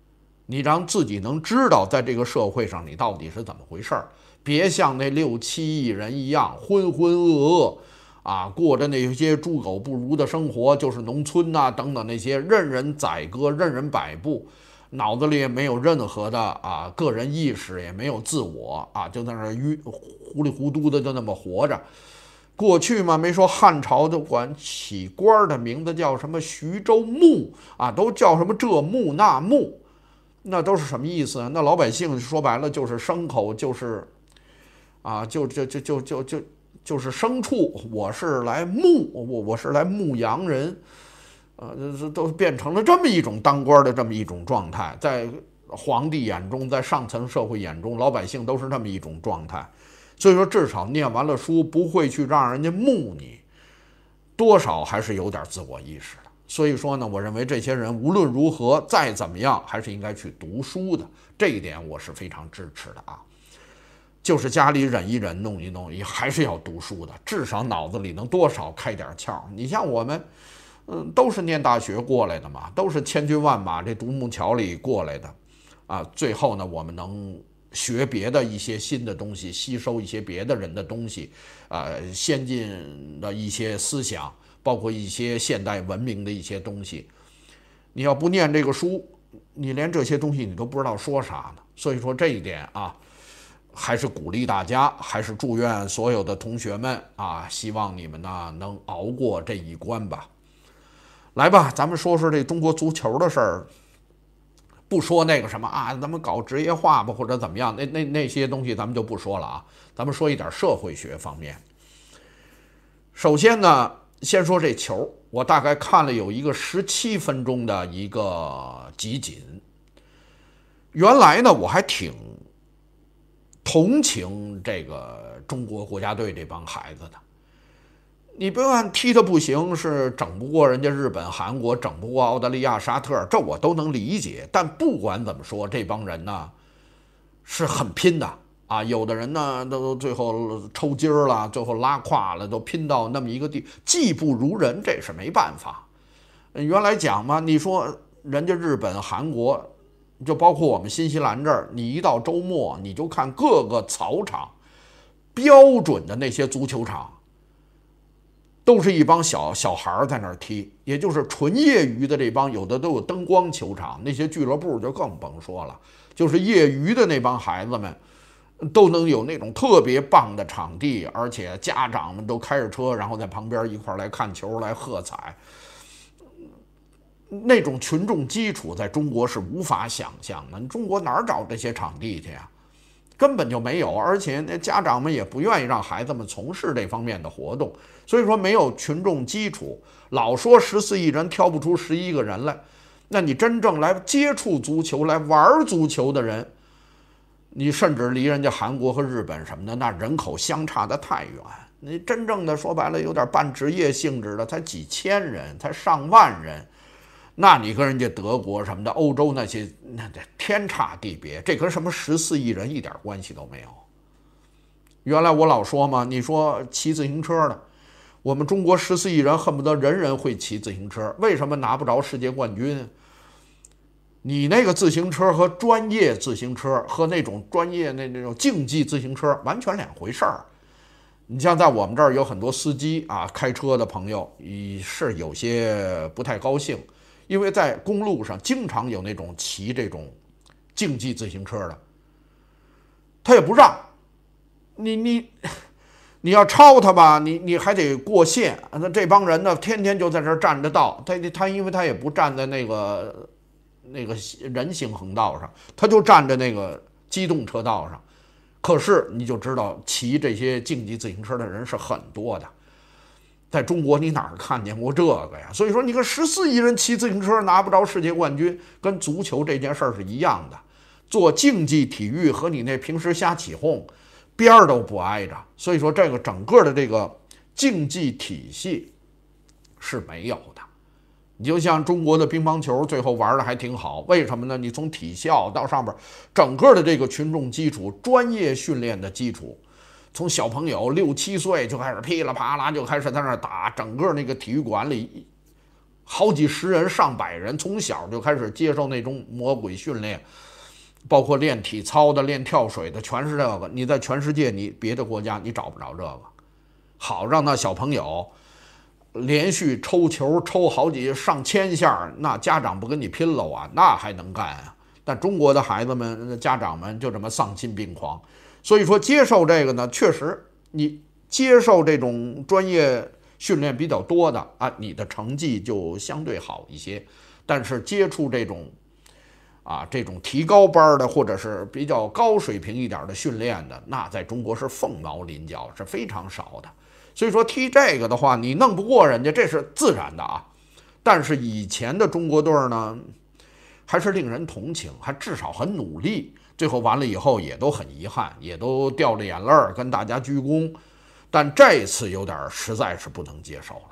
S1: 你让自己能知道在这个社会上你到底是怎么回事儿，别像那六七亿人一样浑浑噩噩啊，过着那些猪狗不如的生活，就是农村呐、啊、等等那些任人宰割、任人摆布，脑子里也没有任何的啊个人意识，也没有自我啊，就在那儿愚糊里糊涂的就那么活着。过去嘛，没说汉朝就管起官的名字叫什么徐州牧啊，都叫什么这牧那牧，那都是什么意思啊？那老百姓说白了就是牲口，就是啊，就就就就就就就是牲畜。我是来牧，我我是来牧羊人，呃，这都变成了这么一种当官的这么一种状态，在皇帝眼中，在上层社会眼中，老百姓都是这么一种状态。所以说，至少念完了书，不会去让人家牧你，多少还是有点自我意识的。所以说呢，我认为这些人无论如何再怎么样，还是应该去读书的，这一点我是非常支持的啊。就是家里忍一忍，弄一弄，也还是要读书的，至少脑子里能多少开点窍。你像我们，嗯，都是念大学过来的嘛，都是千军万马这独木桥里过来的，啊，最后呢，我们能学别的一些新的东西，吸收一些别的人的东西，呃，先进的一些思想，包括一些现代文明的一些东西。你要不念这个书，你连这些东西你都不知道说啥呢。所以说这一点啊，还是鼓励大家，还是祝愿所有的同学们啊，希望你们呢能熬过这一关吧。来吧，咱们说说这中国足球的事儿。不说那个什么啊，咱们搞职业化吧，或者怎么样，那那那些东西咱们就不说了啊。咱们说一点社会学方面。首先呢，先说这球，我大概看了有一个十七分钟的一个集锦。原来呢，我还挺同情这个中国国家队这帮孩子的。你别看踢得不行，是整不过人家日本、韩国，整不过澳大利亚、沙特，这我都能理解。但不管怎么说，这帮人呢是很拼的啊。有的人呢都最后抽筋了，最后拉胯了，都拼到那么一个地，技不如人，这是没办法。原来讲嘛，你说人家日本、韩国，就包括我们新西兰这儿，你一到周末，你就看各个草场，标准的那些足球场。都是一帮小小孩在那儿踢，也就是纯业余的这帮，有的都有灯光球场，那些俱乐部就更甭说了，就是业余的那帮孩子们都能有那种特别棒的场地，而且家长们都开着车，然后在旁边一块来看球来喝彩，那种群众基础在中国是无法想象的。中国哪儿找这些场地去呀？根本就没有，而且那家长们也不愿意让孩子们从事这方面的活动，所以说没有群众基础。老说十四亿人挑不出十一个人来，那你真正来接触足球、来玩足球的人，你甚至离人家韩国和日本什么的，那人口相差得太远。你真正的说白了，有点半职业性质的，才几千人，才上万人。那你跟人家德国什么的、欧洲那些，那得天差地别，这跟什么十四亿人一点关系都没有。原来我老说嘛，你说骑自行车的，我们中国十四亿人恨不得人人会骑自行车，为什么拿不着世界冠军？你那个自行车和专业自行车和那种专业那那种竞技自行车完全两回事儿。你像在我们这儿有很多司机啊，开车的朋友也是有些不太高兴。因为在公路上经常有那种骑这种竞技自行车的，他也不让你，你你要超他吧，你你还得过线。那这帮人呢，天天就在这占着道，他他因为他也不站在那个那个人行横道上，他就站在那个机动车道上。可是你就知道，骑这些竞技自行车的人是很多的。在中国你哪儿看见过这个呀？所以说你看十四亿人骑自行车拿不着世界冠军，跟足球这件事儿是一样的。做竞技体育和你那平时瞎起哄边儿都不挨着。所以说这个整个的这个竞技体系是没有的。你就像中国的乒乓球最后玩的还挺好，为什么呢？你从体校到上边整个的这个群众基础、专业训练的基础，从小朋友六七岁就开始噼里啪啦就开始在那打，整个那个体育馆里好几十人、上百人，从小就开始接受那种魔鬼训练，包括练体操的、练跳水的，全是这个。你在全世界，你别的国家你找不着这个。好，让那小朋友连续抽球抽好几上千下，那家长不跟你拼了啊？那还能干啊？但中国的孩子们、家长们就这么丧心病狂。所以说，接受这个呢，确实你接受这种专业训练比较多的啊，你的成绩就相对好一些。但是接触这种啊这种提高班的，或者是比较高水平一点的训练的，那在中国是凤毛麟角，是非常少的。所以说踢这个的话，你弄不过人家，这是自然的啊。但是以前的中国队呢，还是令人同情，还至少很努力。最后完了以后也都很遗憾，也都掉着眼泪儿跟大家鞠躬。但这次有点实在是不能接受了，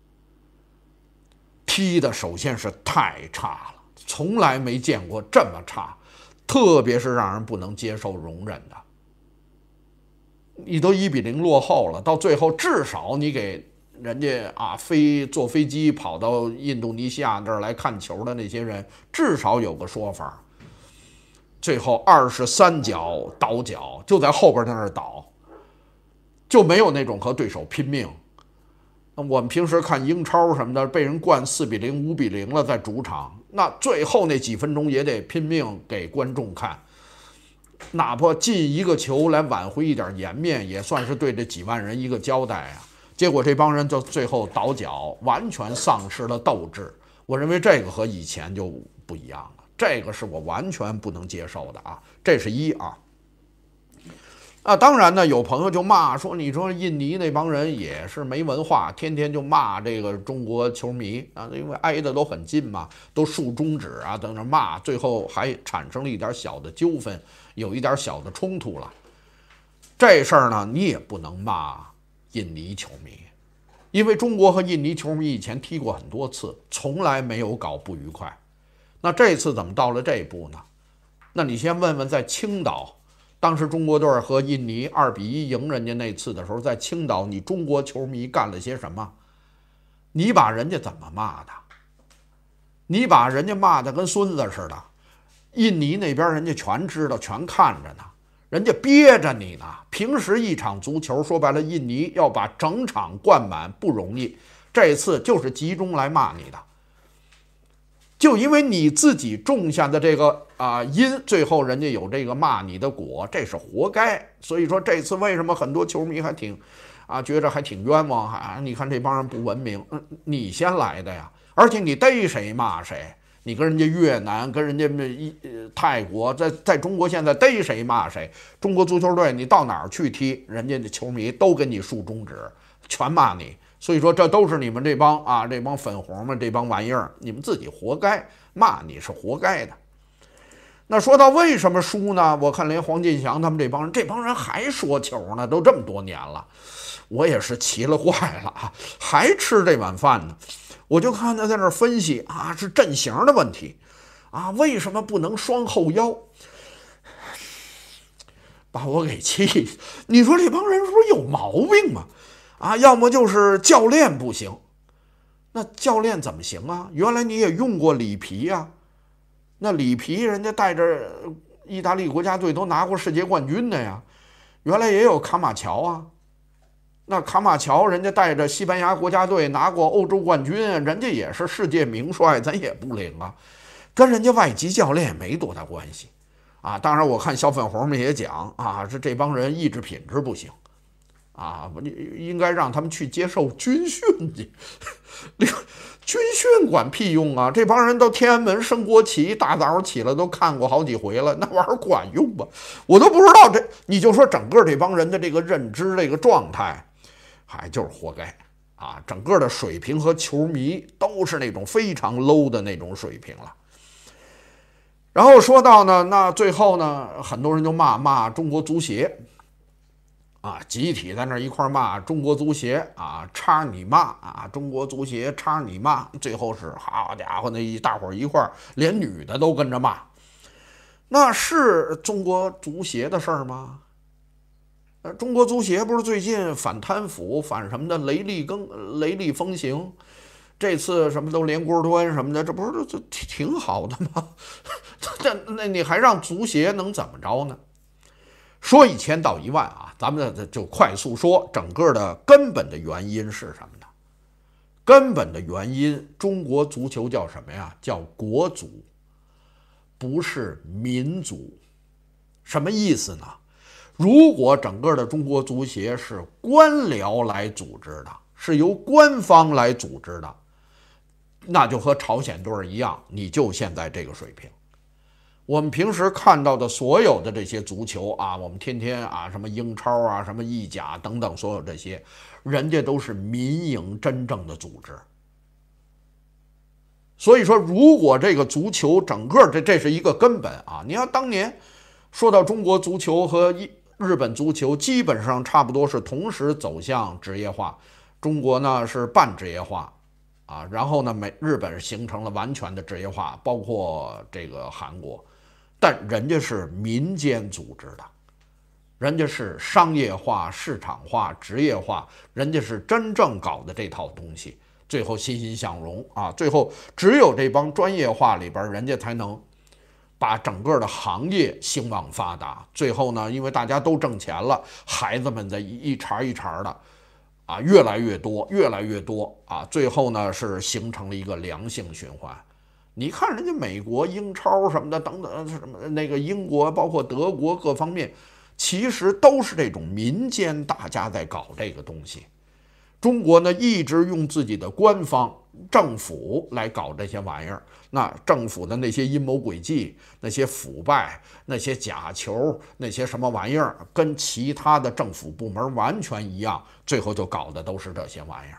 S1: 踢的首先是太差了，从来没见过这么差，特别是让人不能接受容忍的。你都一比零落后了，到最后至少你给人家啊飞坐飞机跑到印度尼西亚这儿来看球的那些人，至少有个说法。最后二十三脚倒脚，就在后边在那儿倒，就没有那种和对手拼命。我们平时看英超什么的，被人灌四比零、五比零了，在主场，那最后那几分钟也得拼命给观众看，哪怕进一个球来挽回一点颜面，也算是对这几万人一个交代啊。结果这帮人就最后倒脚，完全丧失了斗志。我认为这个和以前就不一样了。这个是我完全不能接受的啊，这是一啊。啊，当然呢，有朋友就骂说，你说印尼那帮人也是没文化，天天就骂这个中国球迷啊，因为挨得都很近嘛，都竖中指啊，等着骂，最后还产生了一点小的纠纷，有一点小的冲突了。这事儿呢，你也不能骂印尼球迷，因为中国和印尼球迷以前踢过很多次，从来没有搞不愉快。那这次怎么到了这一步呢？那你先问问，在青岛，当时中国队和印尼二比一赢人家那次的时候，在青岛，你中国球迷干了些什么？你把人家怎么骂的？你把人家骂的跟孙子似的，印尼那边人家全知道，全看着呢，人家憋着你呢。平时一场足球，说白了，印尼要把整场灌满不容易，这次就是集中来骂你的。就因为你自己种下的这个啊因，最后人家有这个骂你的果，这是活该。所以说这次为什么很多球迷还挺啊觉着还挺冤枉啊？你看这帮人不文明，嗯，你先来的呀！而且你逮谁骂谁，你跟人家越南、跟人家一泰国，在在中国现在逮谁骂谁。中国足球队你到哪儿去踢，人家的球迷都跟你竖中指，全骂你。所以说，这都是你们这帮啊，这帮粉红们，这帮玩意儿，你们自己活该，骂你是活该的。那说到为什么输呢？我看连黄健翔他们这帮人，这帮人还说球呢，都这么多年了，我也是奇了怪了啊，还吃这碗饭呢。我就看他在那儿分析啊，是阵型的问题啊，为什么不能双后腰？把我给气！你说这帮人是不是有毛病吗？啊，要么就是教练不行，那教练怎么行啊？原来你也用过里皮啊，那里皮人家带着意大利国家队都拿过世界冠军的呀。原来也有卡马乔啊，那卡马乔人家带着西班牙国家队拿过欧洲冠军，人家也是世界名帅，咱也不领啊，跟人家外籍教练没多大关系啊。当然，我看小粉红们也讲啊，这这帮人意志品质不行。啊，应该让他们去接受军训去，军训管屁用啊！这帮人到天安门升国旗，大早上起来都看过好几回了，那玩意儿管用吗？我都不知道这，你就说整个这帮人的这个认知、这个状态，还就是活该啊！整个的水平和球迷都是那种非常 low 的那种水平了。然后说到呢，那最后呢，很多人就骂骂中国足协。啊，集体在那一块骂中国足协啊，插你骂啊，中国足协插你骂，最后是好家伙，那一大伙一块连女的都跟着骂，那是中国足协的事儿吗？呃，中国足协不是最近反贪腐、反什么的雷厉更雷厉风行， 这次什么都连锅端什么的，这不是这挺好的吗？这那你还让足协能怎么着呢？说一千道一万啊，咱们就快速说整个的根本的原因是什么呢？根本的原因，中国足球叫什么呀？叫国足，不是民足。什么意思呢？如果整个的中国足协是官僚来组织的，是由官方来组织的，那就和朝鲜队一样，你就现在这个水平。我们平时看到的所有的这些足球啊，我们天天啊什么英超啊、什么意甲等等，所有这些，人家都是民营真正的组织。所以说，如果这个足球整个这这是一个根本啊，你要当年说到中国足球和日本足球，基本上差不多是同时走向职业化，中国呢是半职业化。啊，然后呢，美日本形成了完全的职业化，包括这个韩国，但人家是民间组织的，人家是商业化、市场化、职业化，人家是真正搞的这套东西，最后欣欣向荣啊！最后只有这帮专业化里边，人家才能把整个的行业兴旺发达。最后呢，因为大家都挣钱了，孩子们在一茬一茬的。啊，越来越多，越来越多啊！最后呢，是形成了一个良性循环。你看人家美国、英超什么的等等，什么那个英国，包括德国各方面，其实都是这种民间大家在搞这个东西。中国呢，一直用自己的官方政府来搞这些玩意儿。那政府的那些阴谋诡计、那些腐败、那些假球、那些什么玩意儿，跟其他的政府部门完全一样，最后就搞的都是这些玩意儿。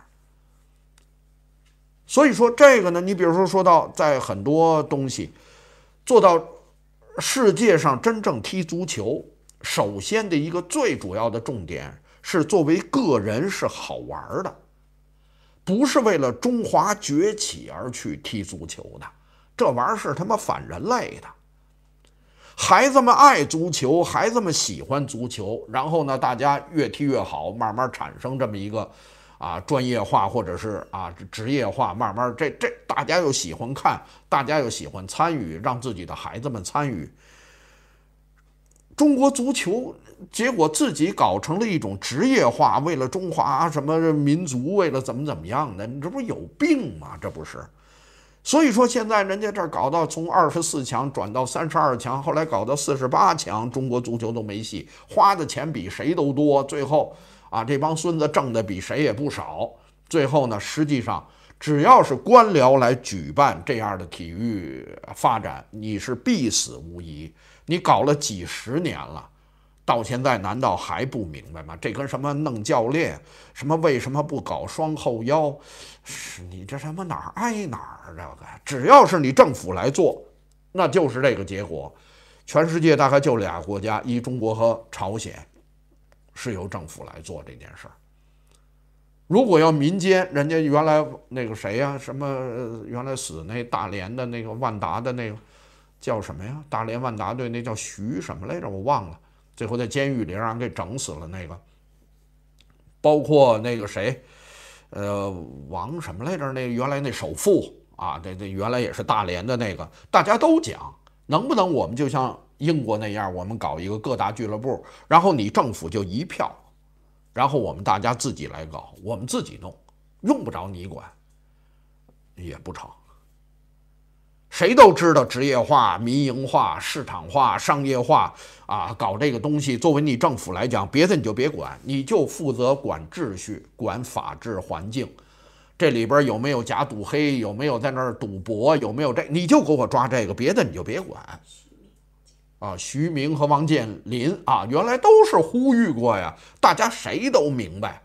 S1: 所以说这个呢，你比如说说到在很多东西做到世界上真正踢足球，首先的一个最主要的重点是作为个人是好玩的，不是为了中华崛起而去踢足球的，这玩意儿是他妈反人类的。孩子们爱足球，孩子们喜欢足球，然后呢，大家越踢越好，慢慢产生这么一个啊专业化或者是啊职业化，慢慢这这大家又喜欢看，大家又喜欢参与，让自己的孩子们参与。中国足球结果自己搞成了一种职业化，为了中华什么民族，为了怎么怎么样的，你这不是有病吗？这不是。所以说现在人家这搞到从二十四强转到三十二强，后来搞到四十八强，中国足球都没戏，花的钱比谁都多，最后啊这帮孙子挣的比谁也不少。最后呢，实际上只要是官僚来举办这样的体育发展，你是必死无疑。你搞了几十年了，到现在难道还不明白吗？这跟什么弄教练，什么为什么不搞双后腰，是你这什么哪儿挨哪儿？这个只要是你政府来做，那就是这个结果。全世界大概就俩国家，一中国和朝鲜，是由政府来做这件事儿。如果要民间，人家原来那个谁呀、啊，什么原来死那大连的那个万达的那个叫什么呀？大连万达队那叫徐什么来着？我忘了。最后在监狱里让人给整死了那个。包括那个谁，呃，王什么来着？那个原来那首富啊，这这原来也是大连的那个，大家都讲，能不能我们就像英国那样，我们搞一个各大俱乐部，然后你政府就一票。然后我们大家自己来搞，我们自己弄，用不着你管，也不成。谁都知道职业化、民营化、市场化、商业化啊，搞这个东西，作为你政府来讲，别的你就别管，你就负责管秩序、管法治环境。这里边有没有假赌黑，有没有在那儿赌博，有没有这，你就给我抓这个，别的你就别管。啊，徐明和王健林啊，原来都是呼吁过呀，大家谁都明白。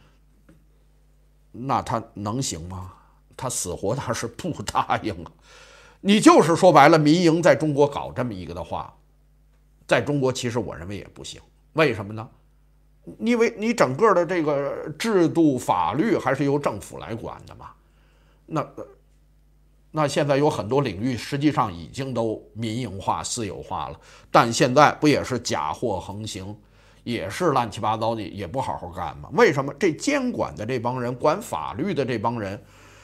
S1: 那他能行吗？他死活他是不答应啊。你就是说白了，民营在中国搞这么一个的话，在中国其实我认为也不行。为什么呢？因为你整个的这个制度法律还是由政府来管的嘛。那那现在有很多领域实际上已经都民营化、私有化了，但现在不也是假货横行，也是乱七八糟的，也不好好干吗？为什么这监管的这帮人、管法律的这帮人，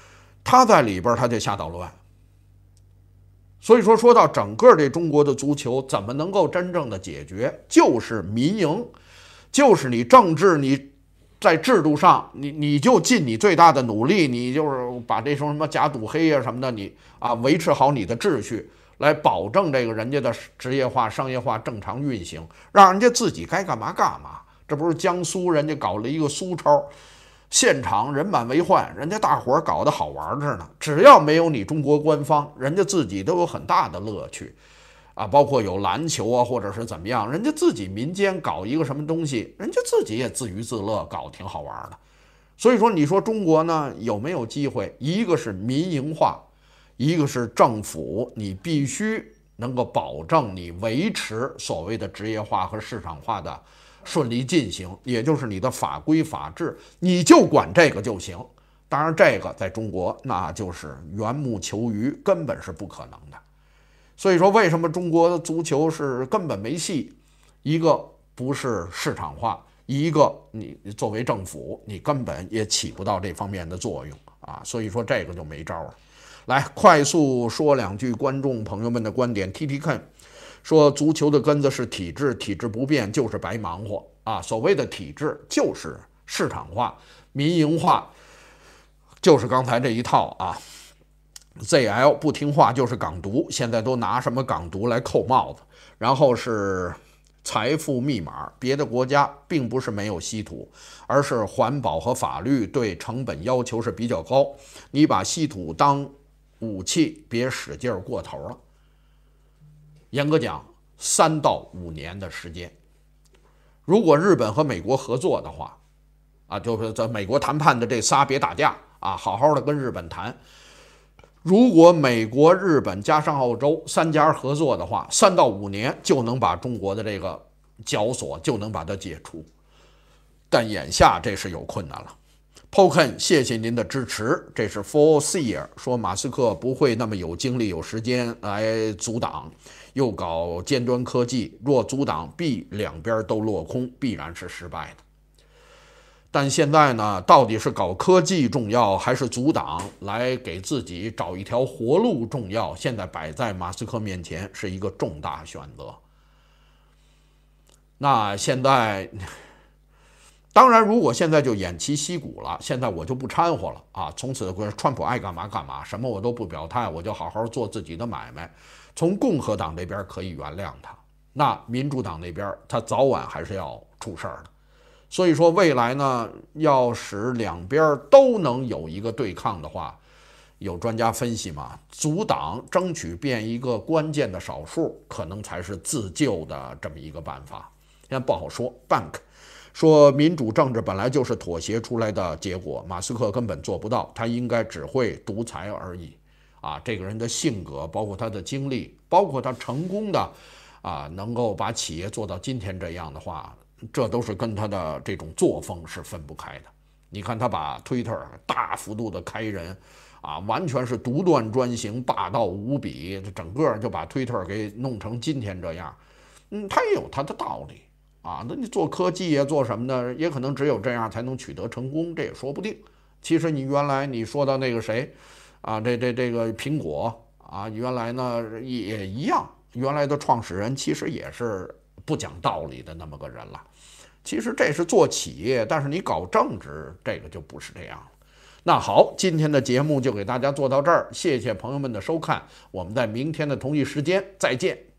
S1: 他在里边他就瞎捣乱。所以说，说到整个这中国的足球怎么能够真正的解决，就是民营，就是你政治，你在制度上，你你就尽你最大的努力，你就是把这种什么假赌黑啊什么的，你啊维持好你的秩序，来保证这个人家的职业化、商业化正常运行，让人家自己该干嘛干嘛。这不是江苏人家搞了一个苏超。现场人满为患，人家大伙儿搞得好玩着呢。只要没有你中国官方，人家自己都有很大的乐趣，啊，包括有篮球啊，或者是怎么样，人家自己民间搞一个什么东西，人家自己也自娱自乐，搞得挺好玩的。所以说，你说中国呢有没有机会？一个是民营化，一个是政府，你必须能够保证你维持所谓的职业化和市场化的顺利进行，也就是你的法规法治，你就管这个就行。当然，这个在中国那就是缘木求鱼，根本是不可能的。所以说，为什么中国的足球是根本没戏？一个不是市场化，一个你作为政府，你根本也起不到这方面的作用啊。所以说，这个就没招了。来，快速说两句观众朋友们的观点。T T K说足球的根子是体制，体制不变就是白忙活啊！所谓的体制就是市场化、民营化，就是刚才这一套啊。Z L 不听话就是港独，现在都拿什么港独来扣帽子。然后是财富密码，别的国家并不是没有稀土，而是环保和法律对成本要求是比较高。你把稀土当武器，别使劲过头了。严格讲，三到五年的时间。如果日本和美国合作的话，啊，就是在美国谈判的这仨别打架啊，好好的跟日本谈。如果美国、日本加上澳洲三家合作的话，三到五年就能把中国的这个绞索就能把它解除。但眼下这是有困难了。Poken， 谢谢您的支持。这是 Foreseer 说马斯克不会那么有精力、有时间来阻挡，又搞尖端科技，若阻挡必两边都落空，必然是失败的。但现在呢，到底是搞科技重要，还是阻挡来给自己找一条活路重要？现在摆在马斯克面前是一个重大选择。那现在。当然，如果现在就偃旗息鼓了，现在我就不掺和了啊！从此川普爱干嘛干嘛，什么我都不表态，我就好好做自己的买卖。从共和党这边可以原谅他，那民主党那边他早晚还是要出事儿的。所以说，未来呢，要使两边都能有一个对抗的话，有专家分析嘛，阻挡争取变一个关键的少数，可能才是自救的这么一个办法。现在不好说。Bank。说民主政治本来就是妥协出来的结果，马斯克根本做不到，他应该只会独裁而已。啊，这个人的性格，包括他的经历，包括他成功的啊，能够把企业做到今天这样的话，这都是跟他的这种作风是分不开的。你看他把 Twitter 大幅度的开人，啊，完全是独断专行，霸道无比，整个就把 Twitter 给弄成今天这样。嗯，他也有他的道理。啊，那你做科技呀，做什么的，也可能只有这样才能取得成功，这也说不定。其实你原来你说到那个谁，啊，这这这个苹果啊，原来呢也一样，原来的创始人其实也是不讲道理的那么个人了。其实这是做企业，但是你搞政治，这个就不是这样了。那好，今天的节目就给大家做到这儿，谢谢朋友们的收看，我们在明天的同一时间再见。